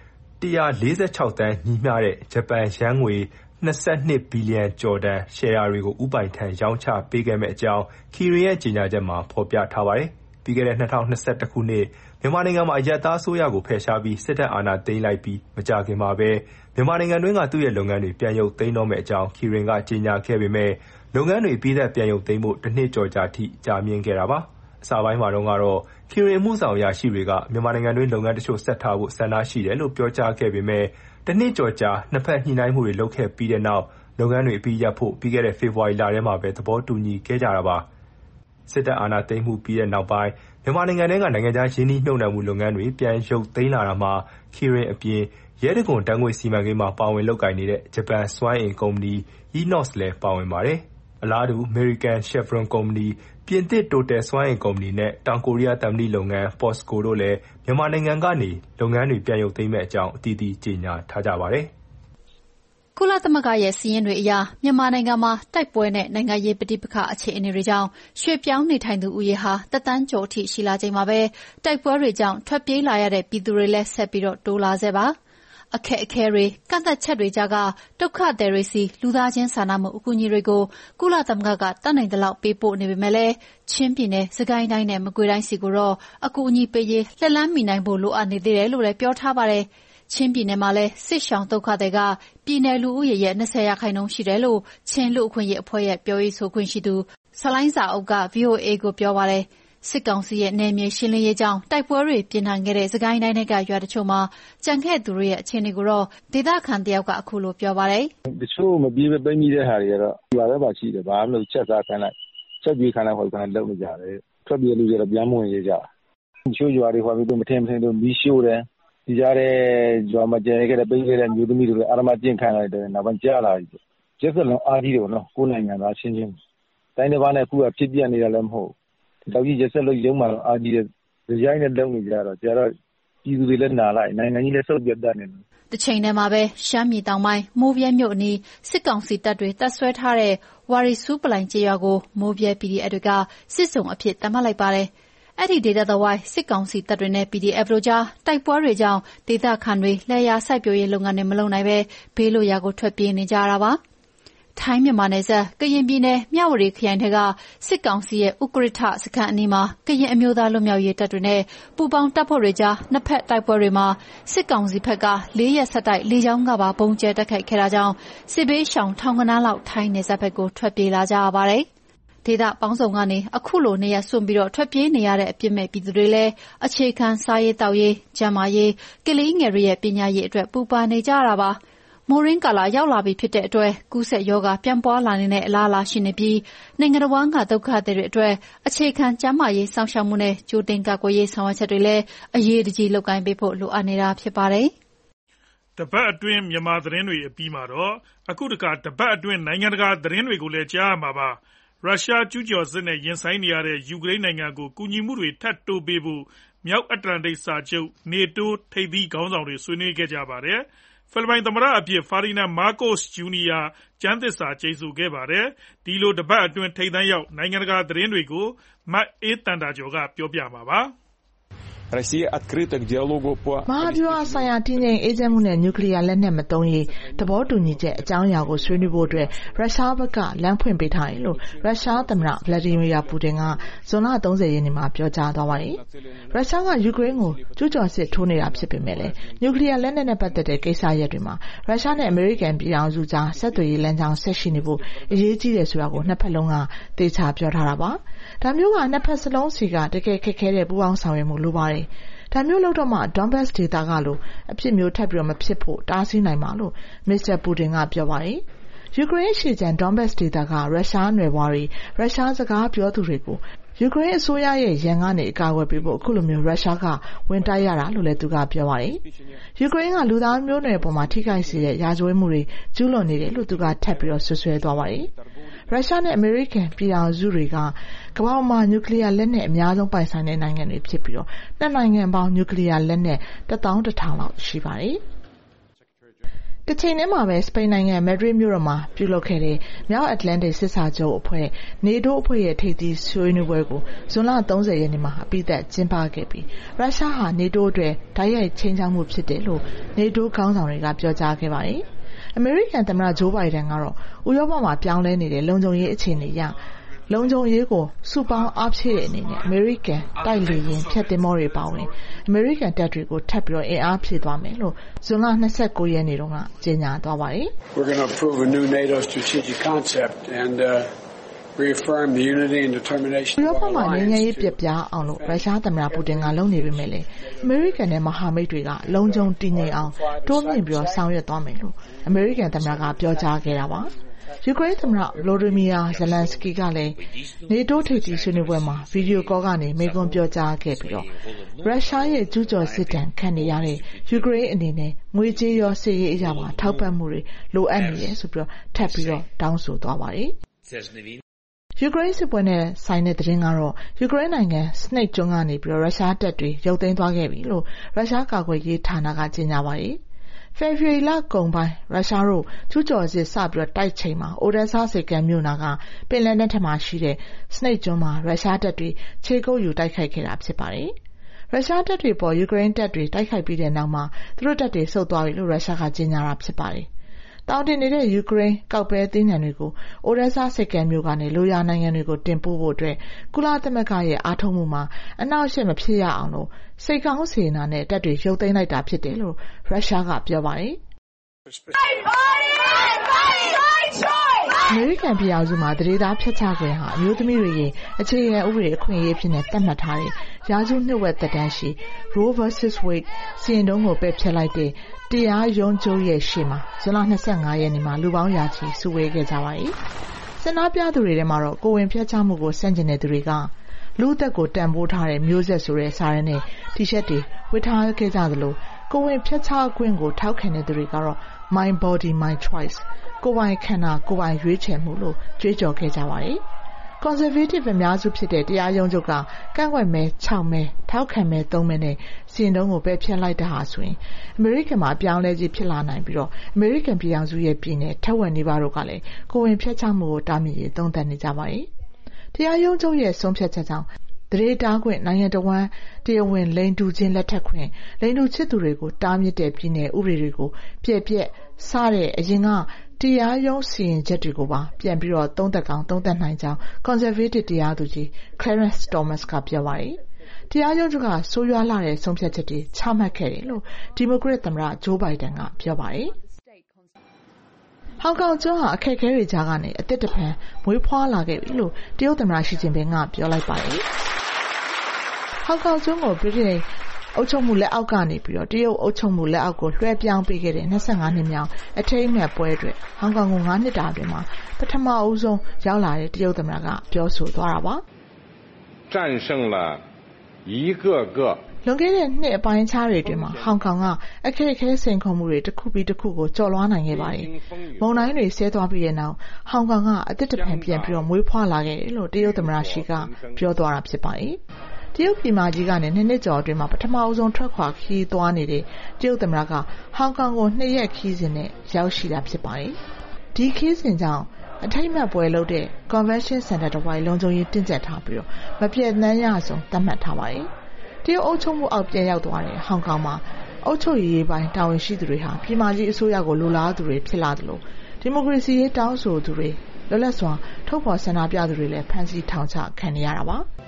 146သန်းညီမျှတဲ့ဂျပန်ယန်းငွေ22ဘီလီယံကျော်တန်ရှယ်ယာတွေကိုဥပိုင်ထံရောင်းချပေးခဲ့မယ့်အကြောင်း Kirin ရဲ့ကြေညာချက်မှာဖော်ပြထားပါတယ်။ပြီးခဲ့တဲ့2021ခုနှစ်မြန်မာနိုင်ငံမှာအရပ်သားအစိုးရကိုဖယ်ရှားပြီးစစ်တပ်အာဏာသိမ်းလိုက်ပြီးမကြာခင်မှာပဲမြန်မာနိုင်ငံတွင်းကသူ့ရဲ့လုပ်ငန်းတွေပြန်ရုပ်သိမ်းတော့မယ့်အကြောင်း Kirin ကကြေညာခဲ့ပေမဲ့လုပ်ငန်းတွေပြီးသက်ပြန်ရုပ်သိမ်းဖို့တစ်နှစ်ကျော်ကြာထိကြာမြင့်ခဲ့တာပါ။အစပိုင်းမှာတော့ Kirin မှုဆောင်အရာရှိတွေကမြန်မာနိုင်ငံတွင်းလုပ်ငန်းတချို့ဆက်ထားဖို့ဆန္ဒရှိတယ်လို့ပြောကြားခဲ့ပေမဲ့တစ်နှစ်ကျော်ကြာနှစ်ဖက်ညှိနှိုင်းမှုတွေလုပ်ခဲ့ပြီးတဲ့နောက်လုပ်ငန်းတွေအပြီးရပ်ဖို့ပြီးခဲ့တဲ့ဖေဖော်ဝါရီလထဲမှာပဲသဘောတူညီခဲ့ကြတာပါ။စစ်တပ်အာဏာသိမ်းမှုပြီးတဲ့နောက်ပိုင်းမြန်မာနိုင်ငံထဲကနိုင်ငံခြားရင်းနှီးမြှုပ်နှံမှုလုပ်ငန်းတွေပြန်ရုပ်သိမ်းလာတာမှာ Kirin အပြင်ရဲတံခွန်ဓာတ်ငွေ့စီမံကိန်းမှာပါဝင်လုပ်ကိုင်နေတဲ့ဂျပန်စွမ်းအင်ကုမ္ပဏီ ENOS လည်းပါဝင်ပါတယ်။အလားတူအမေရိကန် Chevron ကုမ္ပဏီ၊ပြင်သစ် Total စွမ်းအင်ကုမ္ပဏီနဲ့တောင်ကိုရီးယားသံမဏိလုပ်ငန်း POSCO တို့လည်းမြန်မာနိုင်ငံကနေလုပ်ငန်းတွေပြန်ရုပ်သိမ်းမယ့်အကြောင်းအသီးသီးကြေညာထားကြပါတယ်။ကုလသမဂ္ဂရဲ့စာရင်းတွေအရမြန်မာနိုင်ငံမှာတိုက်ပွဲနဲ့နိုင်ငံရေးပဋိပက္ခအခြေအနေတွေကြောင့်ရွှေ့ပြောင်းနေထိုင်သူဦးရေဟာ1သန်းကျော်အထိရှိလာချိန်မှာပဲတိုက်ပွဲတွေကြောင့်ထွက်ပြေးလာရတဲ့ပြည်သူတွေလည်းဆက်ပြီးတိုးလာဆဲပါ။အခက်အခဲတွေကန့်သတ်ချက်တွေကြားကဒုက္ခသည်တွေစီလူသားချင်းစာနာမှုအကူအညီတွေကိုကုလသမဂ္ဂကတတ်နိုင်သလောက်ပေးပို့နေပေမဲ့လည်းချင်းပြည်နယ်၊စကိုင်းတိုင်းနဲ့မကွေးတိုင်းစီကိုတော့အကူအညီပေးရေးလက်လှမ်းမီနိုင်ဖို့လိုအပ်နေသေးတယ်လို့လည်းပြောထားပါတယ်။ချင်းပြည်နယ်မှာလည်းစစ်ရှောင်ဒုက္ခသည်ကပြည်နယ်လူဦးရေရဲ့20%ရှိတယ်လို့ချင်းလူ့အခွင့်အရေးအဖွဲ့ရဲ့ပြောရေးဆိုခွင့်ရှိသူဆလိုင်းစာအုပ်က VOA ကိုပြောပါတယ်။စစ်ကောင်စီရဲ့နယ်မြေရှင်းလင်းရေးကြောင့်တိုက်ပွဲတွေပြင်းထန်ခဲ့တဲ့စကိုင်းတိုင်းကရွာတချို့မှာကြံခဲ့သူတွေရဲ့အခြေအနေကိုတော့ဒေသခံတယောက်ကအခုလိုပြောပါတယ်။တချို့မပြေးပဲပိတ်မိတဲ့ဟာတွေကတော့ရွာထဲမှာရှိတယ်ဘာမှမလုပ်ချက်စားခိုင်းလိုက်ချက်ပြေးခိုင်းလိုက်ဟောခိုင်းလုပ်နေကြတယ်ထွက်ပြေးလူတွေတော့ပြန်မဝင်ရကြတချို့ရွာတွေဟောပြီးတော့မထင်တော့မီးရှို့တယ်ဒီကြားတဲ့ရွာမှာကျန်ခဲ့တဲ့ပိတ်ခဲ့တဲ့မျိုးသမီးတွေအာရမကျင့်ခံလိုက်တယ်နောက်ပိုင်းကြားလာပြီရက်စလုံးအားကြီးတယ်ပေါ့နော်ကိုယ်နိုင်ငံသားချင်းချင်းတိုင်းတစ်ပါးနဲ့အခုကဖြစ်ပြနေတာလည်းမဟုတ်တောက်ကြီးရက်စလုံးရုံးမှာတော့အားကြီးတယ်ရိုင်းနဲ့တုံးနေကြတော့ကျတော့ပြည်သူတွေလည်းနာလိုက်နိုင်ငံကြီးလည်းစုပ်ပြတ်တတ်နေတယ်တစ်ချိန်တည်းမှာပဲရှမ်းပြည်တောင်ပိုင်းမိုးပြဲမြို့အနီးစစ်ကောင်စီတပ်တွေတပ်ဆွဲထားတဲ့ဝါရီဆူးပလိုင်ကျေးရွာကိုမိုးပြဲ PDF တွေကစစ်စုံအဖြစ်သတ်မှတ်လိုက်ပါတယ်။အဲ့ဒီဒေသသဝိုင်းစစ်ကောင်စီတပ်တွေနဲ့ PDF တို့ကြားတိုက်ပွဲတွေကြောင့်ဒေသခံတွေလက်ရစိုက်ပျိုးရေးလုပ်ငန်းတွေမလုပ်နိုင်ပဲဘေးလွတ်ရာကိုထွက်ပြေးနေကြတာပါ။ထိုင်းမြန်မာနယ်စပ်ကရင်ပြည်နယ်မြဝတီခရိုင်ထက်ကစစ်ကောင်စီရဲ့ဥက္ကဋ္ဌစခန်းအနီးမှာကရင်အမျိုးသားလွတ်မြောက်ရေးတပ်တွေနဲ့ပူးပေါင်းတပ်ဖွဲ့တွေကြားနှစ်ဖက်တိုက်ပွဲတွေမှာစစ်ကောင်စီဘက်က4ရက်ဆက်တိုက်လေကြောင်းကပါပုံကျဲတိုက်ခိုက်ခဲ့တာကြောင့်စစ်ဘေးရှောင်ထောင်ကနန်းလောက်ထိုင်းနယ်စပ်ဘက်ကိုထွက်ပြေးလာကြရပါတယ်။ဒေသပေါင်းစုံကနေအခုလိုနေရစွန့်ပြီးထွက်ပြေးနေရတဲ့အပြစ်မဲ့ပြည်သူတွေလည်းအခြေခံစားရေးတောက်ရေးကျန်းမာရေးကလေးငယ်တွေရဲ့ပညာရေးအတွက်ပူပန်နေကြတာပါ။မိုးရင်းကာလရောက်လာပြီဖြစ်တဲ့အတွက်ကူးစက်ရောဂါပြန့်ပွားလာနေတဲ့အလားအလာရှိနေပြီးနိုင်ငံတော်ကဒုက္ခသည်တွေအတွက်အခြေခံကျန်းမာရေးစောင့်ရှောက်မှုနဲ့ကြိုတင်ကာကွယ်ရေးဆောင်ရွက်ချက်တွေလည်းအရေးတကြီးလုပ်ကိုင်ပေးဖို့လိုအပ်နေတာဖြစ်ပါတယ်။တပတ်အတွင်းမြန်မာသတင်းတွေအပြီးမှာတော့အခုတခါတပတ်အတွင်းနိုင်ငံတကာသတင်းတွေကိုလည်းကြားရမှာပါ။ရုရှားကျူးကျော်စစ်နဲ့ရင်ဆိုင်နေရတဲ့ယူကရိန်းနိုင်ငံကိုကူညီမှုတွေထပ်တိုးပေးဖို့မြောက်အတ္တလန္တိတ်စာချုပ် NATO ထိပ်သီးခေါင်းဆောင်တွေဆွေးနွေးခဲ့ကြပါတယ်။ဖိလစ်ပိုင်သမ္မတအဖြစ်ဖာဒီနန်မားကို့စ်ဂျူနီယာကျမ်းသစ္စာကျိန်ဆိုခဲ့ပါတယ်။ဒီလိုတပတ်အတွင်းထိပ်တန်းရောက်နိုင်ငံတကာသတင်းတွေကိုမအေးတန်တာကျော်ကပြောပြမှာပါ။မဟာဗျူဟာဆိုင်ရာတည်ငြိမ်အေးချမ်းမှုနဲ့နျူကလ িয়ার လက်နက်မသုံးရေးသဘောတူညီချက်အကြောင်းအရာကိုဆွေးနွေးဖို့အတွက်ရုရှားဘက်ကလမ်းဖွင့်ပေးထားတယ်လို့ရုရှားသမ္မတဗလာဒီမီယာပူတင်ကဇွန်လ30ရက်နေ့မှာပြောကြားသွားပါတယ်။ရုရှားကယူကရိန်းကိုကျူးကျော်စစ်ထိုးနေတာဖြစ်ပေမဲ့လည်းနျူကလ িয়ার လက်နက်နဲ့ပတ်သက်တဲ့ကိစ္စရပ်တွေမှာရုရှားနဲ့အမေရိကန်ပြည်ထောင်စုကြားဆက်သွယ်ရေးလမ်းကြောင်းဆက်ရှိနေဖို့အရေးကြီးတယ်ဆိုတာကိုနှစ်ဖက်လုံးကသေချာပြောထားတာပါ။ဒါမျိုးကနှစ်ဖက်စလုံးစီကတကယ်ခက်ခဲတဲ့ပူးပေါင်းဆောင်ရွက်မှုလိုပါတယ်။ဒါမျိုးလုပ်တော့မှ Donbas ဒေသကလိုအဖြစ်မျိုးထပ်ပြီးမဖြစ်ဖို့တားဆီးနိုင်မှာလို့မစ္စတာပူတင်ကပြောပါတယ်။ယူကရိန်းရှေ့ကျန် Donbas ဒေသကရုရှားနွယ်ဖွားတွေရုရှားစကားပြောသူတွေကိုယူကရိန်းအစိုးရရဲ့ရန်ကနေအကာအကွယ်ပေးဖို့အခုလိုမျိုးရုရှားကဝင်တိုက်ရတာလို့လည်းသူကပြောပါတယ်။ယူကရိန်းကလူသားမျိုးနွယ်ပေါ်မှာထိခိုက်စေတဲ့ရာဇဝတ်မှုတွေကျူးလွန်နေတယ်လို့သူကထပ်ပြီးဆွဆွဲသွားပါတယ်။ရုရှားနဲ့အမေရိကန်ပြည်ထောင်စုတွေကကမ္ဘာမှာနျူကလ িয়ার လက်နက်အများဆုံးပိုင်ဆိုင်တဲ့နိုင်ငံတွေဖြစ်ပြီးနှစ်နိုင်ငံပေါင်းနျူကလ িয়ার လက်နက် 11000 လောက်ရှိပါတယ်။တချိန်တည်းမှာပဲစပိန်နိုင်ငံမက်ဒရစ်မြို့တော်မှာပြုလုပ်ခဲ့တဲ့မြောက်အတ္တလန္တိတ်စစ်စာချုပ်အဖွဲ့ NATO အဖွဲ့ရဲ့ထိပ်သီးဆွေးနွေးပွဲကိုဇွန်လ30ရက်နေ့မှာအပြီးသတ်ကျင်းပခဲ့ပြီးရုရှားဟာ NATO အတွက်တိုက်ရိုက်ခြိမ်းခြောက်မှုဖြစ်တယ်လို့ NATO ခေါင်းဆောင်တွေကပြောကြားခဲ့ပါတယ်။အမေရိကန်သမ္မတဂျိုးဘိုင်ဒန်ကတော့ဥရောပမှာပြောင်းလဲနေတဲ့လုံခြုံရေးအခြေအနေအရလုံခြုံရေးကိုစုပေါင်းအားဖြည့်တဲ့အနေနဲ့အမေရိကန်တိုက်လေယာဉ်ဖျက်သင်္ဘောတွေပါဝင်အမေရိကန်တပ်တွေကိုထပ်ပြီးအင်အားဖြည့်သွားမယ်လို့ဇွန်လ29ရက်နေ့တုန်းကကြေညာသွားပါတယ်။ We're going to approve a new NATO strategic concept and reaffirm the unity and determination of our alliance. ဥရောပမှာငြိမ်းချမ်းရေးပြပြအောင်လို့ရုရှားသမ္မတပူတင်ကလုပ်နေပေမဲ့လည်းအမေရိကန်နဲ့မဟာမိတ်တွေကလုံခြုံတည်ငြိမ်အောင်တိုးမြှင့်ပြီးဆောင်ရွက်သွားမယ်လို့အမေရိကန်သမ္မတကပြောကြားခဲ့တာပါ။ယူကရိန်းသမ္မတဗလိုဒီမီယာဇလန်စကီကလည်းနေတိုးထိပ်သီးဆွေးနွေးပွဲမှာဗီဒီယိုကောကနေမိန့်ခွန်းပြောကြားခဲ့ပြီးရုရှားရဲ့ကျူးကျော်စစ်ဒဏ်ခံနေရတဲ့ယူကရိန်းအနေနဲ့ငွေကြေးရောစစ်ရေးအရာပါထောက်ပံ့မှုတွေလိုအပ်နေတယ်ဆိုပြီးထပ်ပြီးတောင်းဆိုသွားပါတယ်။ယူကရိန်းစစ်ပွဲနဲ့ဆိုင်တဲ့သတင်းကတော့ယူကရိန်းနိုင်ငံစနိတ်ကျွန်းကနေရုရှားတပ်တွေရုပ်သိမ်းသွားခဲ့ပြီလို့ရုရှားကာကွယ်ရေးဌာနကကြေညာပါတယ်။ဖေဖော်ဝါရီလကုန်ပိုင်းရုရှားတို့ကျူးကျော်စစ်စပြီးတိုက်ချိန်မှာအိုဒက်ဆာစိတ်ကမ်းမြို့နာကပင်လယ်နက်ထက်မှာရှိတဲ့စနိတ်ကျွန်းမှာရုရှားတပ်တွေခြေကုပ်ယူတိုက်ခိုက်ခဲ့တာဖြစ်ပါတယ်။ရုရှားတပ်တွေပေါ်ယူကရိန်းတပ်တွေတိုက်ခိုက်ပြီးတဲ့နောက်မှာသူတို့တပ်တွေဆုတ်သွားပြီလို့ရုရှားကကြေညာတာဖြစ်ပါတယ်။တောင်တင်နေတဲ့ယူကရိန်းကောက်ပဲသီးနှံတွေကိုအိုဒက်ဆာစိတ်ကမ်းမြို့ကနေလိုရာနိုင်ငံတွေကိုတင်ပို့ဖို့အတွက်ကုလသမဂ္ဂရဲ့အားထုတ်မှုမှာအနှောက်အယှက်မဖြစ်ရအောင်လို့စိတ်ကောင်းစေနာနဲ့တပ်တွေရုပ်သိမ်းလိုက်တာဖြစ်တယ်လို့ရုရှားကပြောပါတယ်။ American ပြည်အောင်စုမှာတရေသားဖြတ်ချခွင့်ဟာအမျိုးသမီးတွေရဲ့အခြေခံဥပဒေအခွင့်အရေးဖြစ်နေသတ်မှတ်ထားတဲ့ရာစုနှစ်ဝက်သက်တမ်းရှိ Roe vs Wade စီရင်ထုံးကိုပယ်ဖျက်လိုက်တဲ့တရားရုံးချုပ်ရဲ့ရှေ့မှာဇွန်လ25ရက်နေ့မှာလူပေါင်းရာချီစုဝေးခဲ့ကြပါတယ်။ဆန္ဒပြသူတွေထဲမှာတော့ကိုယ်ဝန်ဖျက်ချမှုကိုဆန့်ကျင်တဲ့သူတွေကလူအသက်ကိုတန်ဖိုးထားတဲ့မျိုးဆက်ဆိုတဲ့စာရင်းနဲ့တီရှပ်တွေဝတ်ထားခဲ့ကြသလိုကိုယ်ဝန်ဖျက်ချခွင့်ကိုထောက်ခံတဲ့သူတွေကတော့ My body my choice ကိုယ်ပိုင်ခန္ဓာကိုယ်ပိုင်ရွေးချယ်မှုလို့ကြွေးကြော်ခဲ့ကြပါတယ်။ Conservative အများစုဖြစ်တဲ့တရားရုံးချုပ်ကကန့်ကွက်မဲ6မဲထောက်ခံမဲ3မဲနဲ့စီရင်ထုံးကိုပယ်ဖျက်လိုက်တာဟာဆိုရင်အမေရိကန်မှာအပြောင်းလဲကြီးဖြစ်လာနိုင်ပြီးတော့အမေရိကန်ပြည်ထောင်စုရဲ့ပြည်နယ်ထက်ဝက်နေပါတို့ကလည်းကိုယ်ဝန်ဖျက်ချမှုကိုတားမြစ်ရေးသုံးသပ်နေကြပါတယ်။တရားရုံးချုပ်ရဲ့ဆုံးဖြတ်ချက်ကြောင့်တရေတားခွင့်နိုင်ငံတော်ဝန်တရားဝင်လိန်တူချင်းလက်ထပ်ခွင့်လိန်တူချစ်သူတွေကိုတားမြစ်တဲ့ပြည်နယ်ဥပဒေတွေကိုပြည့်ပြည့်စတဲ့အရင်ကတရားရုံးစီရင်ချက်တွေကိုပါပြန်ပြီးတော့သုံးသပ်နိုင်ကြောင်း Conservative တရားသူကြီး Clarence Thomas ကပြောပါတယ်။တရားရုံးချုပ်ကဆိုးရွားလာတဲ့ဆုံးဖြတ်ချက်တွေချမှတ်ခဲ့တယ်လို့ Democrat သမ္မတ Joe Biden ကပြောပါတယ်။ဟောင်ကောင်ကျွန်းဟာအခက်အခဲတွေကြားကနေအသစ်တဖန်မွေးဖွားလာခဲ့ပြီလို့တရုတ်သမ္မတရှီကျင်ပင်ကပြောလိုက်ပါတယ်။ဟောင်ကောင်ကျွန်းကိုဗြိတိန်အုပ်ချုပ်မှုလက်အောက်ကနေပြီးတော့တရုတ်အုပ်ချုပ်မှုလက်အောက်ကိုလွှဲပြောင်းပေးခဲ့တဲ့25နှစ်မြောက်အထိမ်းအမှတ်ပွဲအတွက်ဟောင်ကောင်ကို9နှစ်တာအတွင်းမှာပထမအဦးဆုံးရောက်လာတဲ့တရုတ်သမ္မတကပြောဆိုသွားတာပါ战胜了一个个လွန်ခဲ့တဲ့နှစ်အပိုင်းအခြားတွေအတွင်းမှာဟောင်ကောင်ကအခက်အခဲစိန်ခေါ်မှုတွေတစ်ခုပြီးတစ်ခုကိုကျော်လွှားနိုင်ခဲ့ပါတယ်။မုန်တိုင်းတွေဆဲသွားပြီးတဲ့နောက်ဟောင်ကောင်ကအသစ်တစ်ဖန်ပြန်ပြီးတော့မွေးဖွားလာခဲ့တယ်လို့တရုတ်သမ္မတရှီကပြောသွားတာဖြစ်ပါတယ်။တရုတ်ပြည်မကြီးကနေ2နှစ်ကျော်အတွင်းမှာပထမအဆုံးထွက်ခွာခီးသွားနေတဲ့တရုတ်သမ္မတကဟောင်ကောင်ကို2ရက်ခီးစဉ်နဲ့ရောက်ရှိတာဖြစ်ပါတယ်။ဒီခီးစဉ်ကြောင့်အထိမ်းအမှတ်ပွဲလုပ်တဲ့ Convention Center တစ်ဝိုက်လုံခြုံရေးတင်းကျပ်ထားပြီးတော့မပြတ်နှမ်းရဆုံးသတ်မှတ်ထားပါတယ်။တရုတ်အုပ်ချုပ်မှုအောက်ပြန်ရောက်သွားတဲ့ဟောင်ကောင်မှာအုပ်ချုပ်ရေးပိုင်းတာဝန်ရှိသူတွေဟာပြည်မကြီးအစိုးရကိုလိုလားသူတွေဖြစ်လာသလိုဒီမိုကရေစီရေးတောင်းဆိုသူတွေလွတ်လပ်စွာထုတ်ဖော်ဆန္ဒပြသူတွေလည်းဖမ်းဆီးထောင်ချခံနေရတာပါ။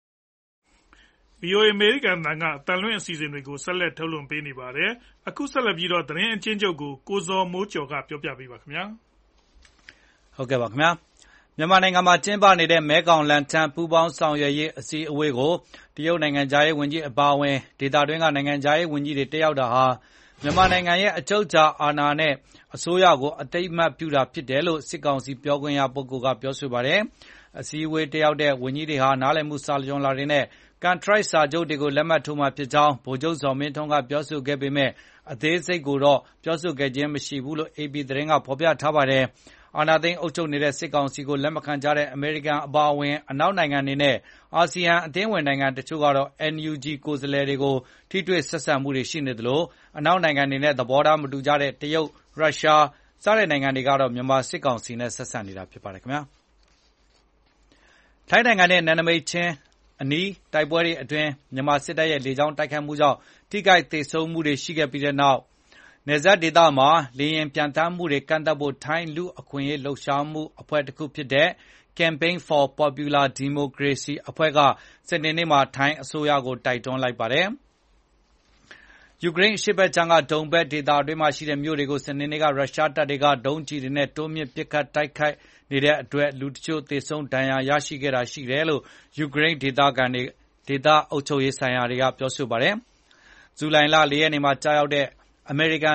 VOA American တန်ကအတန်လွင့်အစီအစဉ်တွေကိုဆက်လက်ထုတ်လွှင့်ပေးနေပါတယ်။အခုဆက်လက်ပြီးတော့သတင်းအချင်းချုပ်ကိုကိုဇော်မိုးကျော်ကပြောပြပေးပါခင်ဗျာ။ဟုတ်ကဲ့ပါခင်ဗျာ။မြန်မာနိုင်ငံမှာကျင်းပနေတဲ့မဲခေါင်လန်ထန်ပူးပေါင်းဆောင်ရွက်ရေးအစည်းအဝေးကိုတရုတ်နိုင်ငံသားရေးဝန်ကြီးအပါအဝင်ဒေသတွင်းကနိုင်ငံသားရေးဝန်ကြီးတွေတက်ရောက်တာဟာမြန်မာနိုင်ငံရဲ့အချုပ်အခြာအာဏာနဲ့အစိုးရကိုအသိအမှတ်ပြုတာဖြစ်တယ်လို့စစ်ကောင်စီပြောခွင့်ရပုဂ္ဂိုလ်ကပြောဆိုပါတယ်။အစည်းအဝေးတက်ရောက်တဲ့ဝန်ကြီးတွေဟာနားလည်မှုစာချွန်လာတွေနဲ့ကန်ထရိုက်စာချုပ်တွေကိုလက်မှတ်ထိုးမှာဖြစ်ကြောင်းဗိုလ်ချုပ်ဇော်မင်းထွန်းကပြောဆိုခဲ့ပေမဲ့အသေးစိတ်ကိုတော့ပြောဆိုခဲ့ခြင်းမရှိဘူးလို့ AP သတင်းကဖော်ပြထားပါတယ်။အာဏာသိမ်းအုပ်ချုပ်နေတဲ့စစ်ကောင်စီကိုလက်မခံကြတဲ့အမေရိကန်အပါအဝင်အနောက်နိုင်ငံတွေနဲ့အာဆီယံအသင်းဝင်နိုင်ငံတချို့ကတော့ NUG ကိုယ်စားလှယ်တွေကိုထိတွေ့ဆက်ဆံမှုတွေရှိနေသလိုအနောက်နိုင်ငံတွေနဲ့သဘောထားမတူကြတဲ့တရုတ်၊ရုရှားစတဲ့နိုင်ငံတွေကတော့မြန်မာစစ်ကောင်စီနဲ့ဆက်ဆံနေတာဖြစ်ပါတယ်ခင်ဗျာ။ထိုင်းနိုင်ငံနဲ့နယ်နိမိတ်ချင်းအနီးတိုက်ပွဲတွေအတွင်းမြန်မာစစ်တပ်ရဲ့လေကြောင်းတိုက်ခိုက်မှုကြောင့်ထိခိုက်သေဆုံးမှုတွေရှိခဲ့ပြီးတဲ့နောက်နယ်စပ်ဒေသမှာလေယာဉ်ပျံသန်းမှုတွေကန့်သတ်ဖို့ထိုင်းလူအခွင့်အရေးလှုပ်ရှားမှုအဖွဲ့တစ်ခုဖြစ်တဲ့ Campaign for Popular Democracy အဖွဲ့ကစနေနေ့မှာထိုင်းအစိုးရကိုတိုက်တွန်းလိုက်ပါတယ်။ယူကရိန်းအရှေ့ဘက်ခြမ်းကဒုံဘက်ဒေသအတွင်းမှာရှိတဲ့မြို့တွေကိုစနေနေ့ကရုရှားတပ်တွေကဒုံးကျည်တွေနဲ့တိုးမြင့်ပစ်ခတ်တိုက်ခိုက်နေတဲ့အတွက်လူတချို့သေဆုံးဒဏ်ရာရရှိခဲ့တာရှိတယ်လို့ယူကရိန်းဒေသအုပ်ချုပ်ရေးဆိုင်ရာတွေကပြောဆိုပါတယ်။ဇူလိုင်လ4ရက်နေ့မှာကြာရောက်မဲ့အမေရိကန်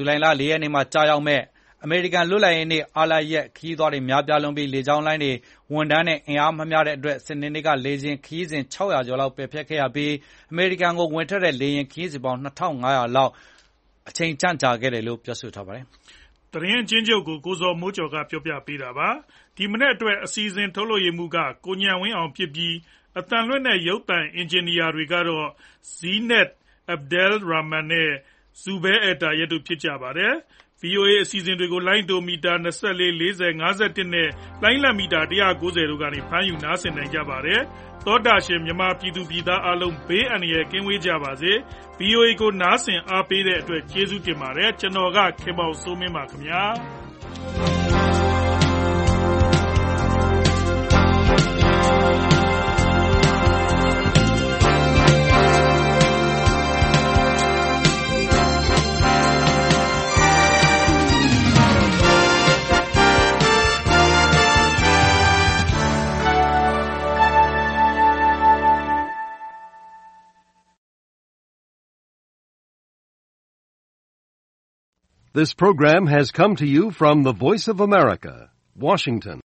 လွတ်လပ်ရေးနေ့အားလပ်ရက်ခရီးသွားတွေများပြားလွန်ပြီးလေကြောင်းလိုင်းတွေဝန်ထမ်းနဲ့အင်အားမမျှတဲ့အတွက်စနေနေ့ကလေယာဉ်ခရီးစဉ်600ကျော်လောက်ပယ်ဖျက်ခဲ့ရပြီးအမေရိကန်ကိုဝင်ထွက်တဲ့လေယာဉ်ခရီးစဉ်ပေါင်း2500လောက်အချိန်ကြန့်ကြာခဲ့တယ်လို့ပြောဆိုထားပါတယ်။သတင်းအချင်းချုပ်ကိုကိုဇော်မိုးကျော်ကပြောပြပေးတာပါ။ဒီမနေ့အတွက်အစီအစဉ်ထုတ်လို့ရမှုကကိုညံဝင်းအောင်ဖြစ်ပြီးအတန်လွင့်တဲ့ရုပ်သံအင်ဂျင်နီယာတွေကတော့ Zeenat Abdel Rahman နဲ့ Zubair Atta ရဲ့တို့ဖြစ်ကြပါတယ်။ VOA အစီအစဉ်တွေကိုလိုင်းဒိုမီတာ24 40 51နဲ့လိုင်းလံမီတာ190တို့ကနေဖမ်းယူနားဆင်နိုင်ကြပါတယ်။သောတာရှင်မြန်မာပြည်သူပြည်သားအားလုံးဘေးအန္တရာယ်ကင်းဝေးကြပါစေ။ VOA ကိုနားဆင်အားပေးတဲ့အတွက်ကျေးဇူးတင်ပါတယ်။ကျွန်တော်ကခင်ပေါင်စိုးမင်းပါခင်ဗျာ။ This program has come to you from the Voice of America, Washington.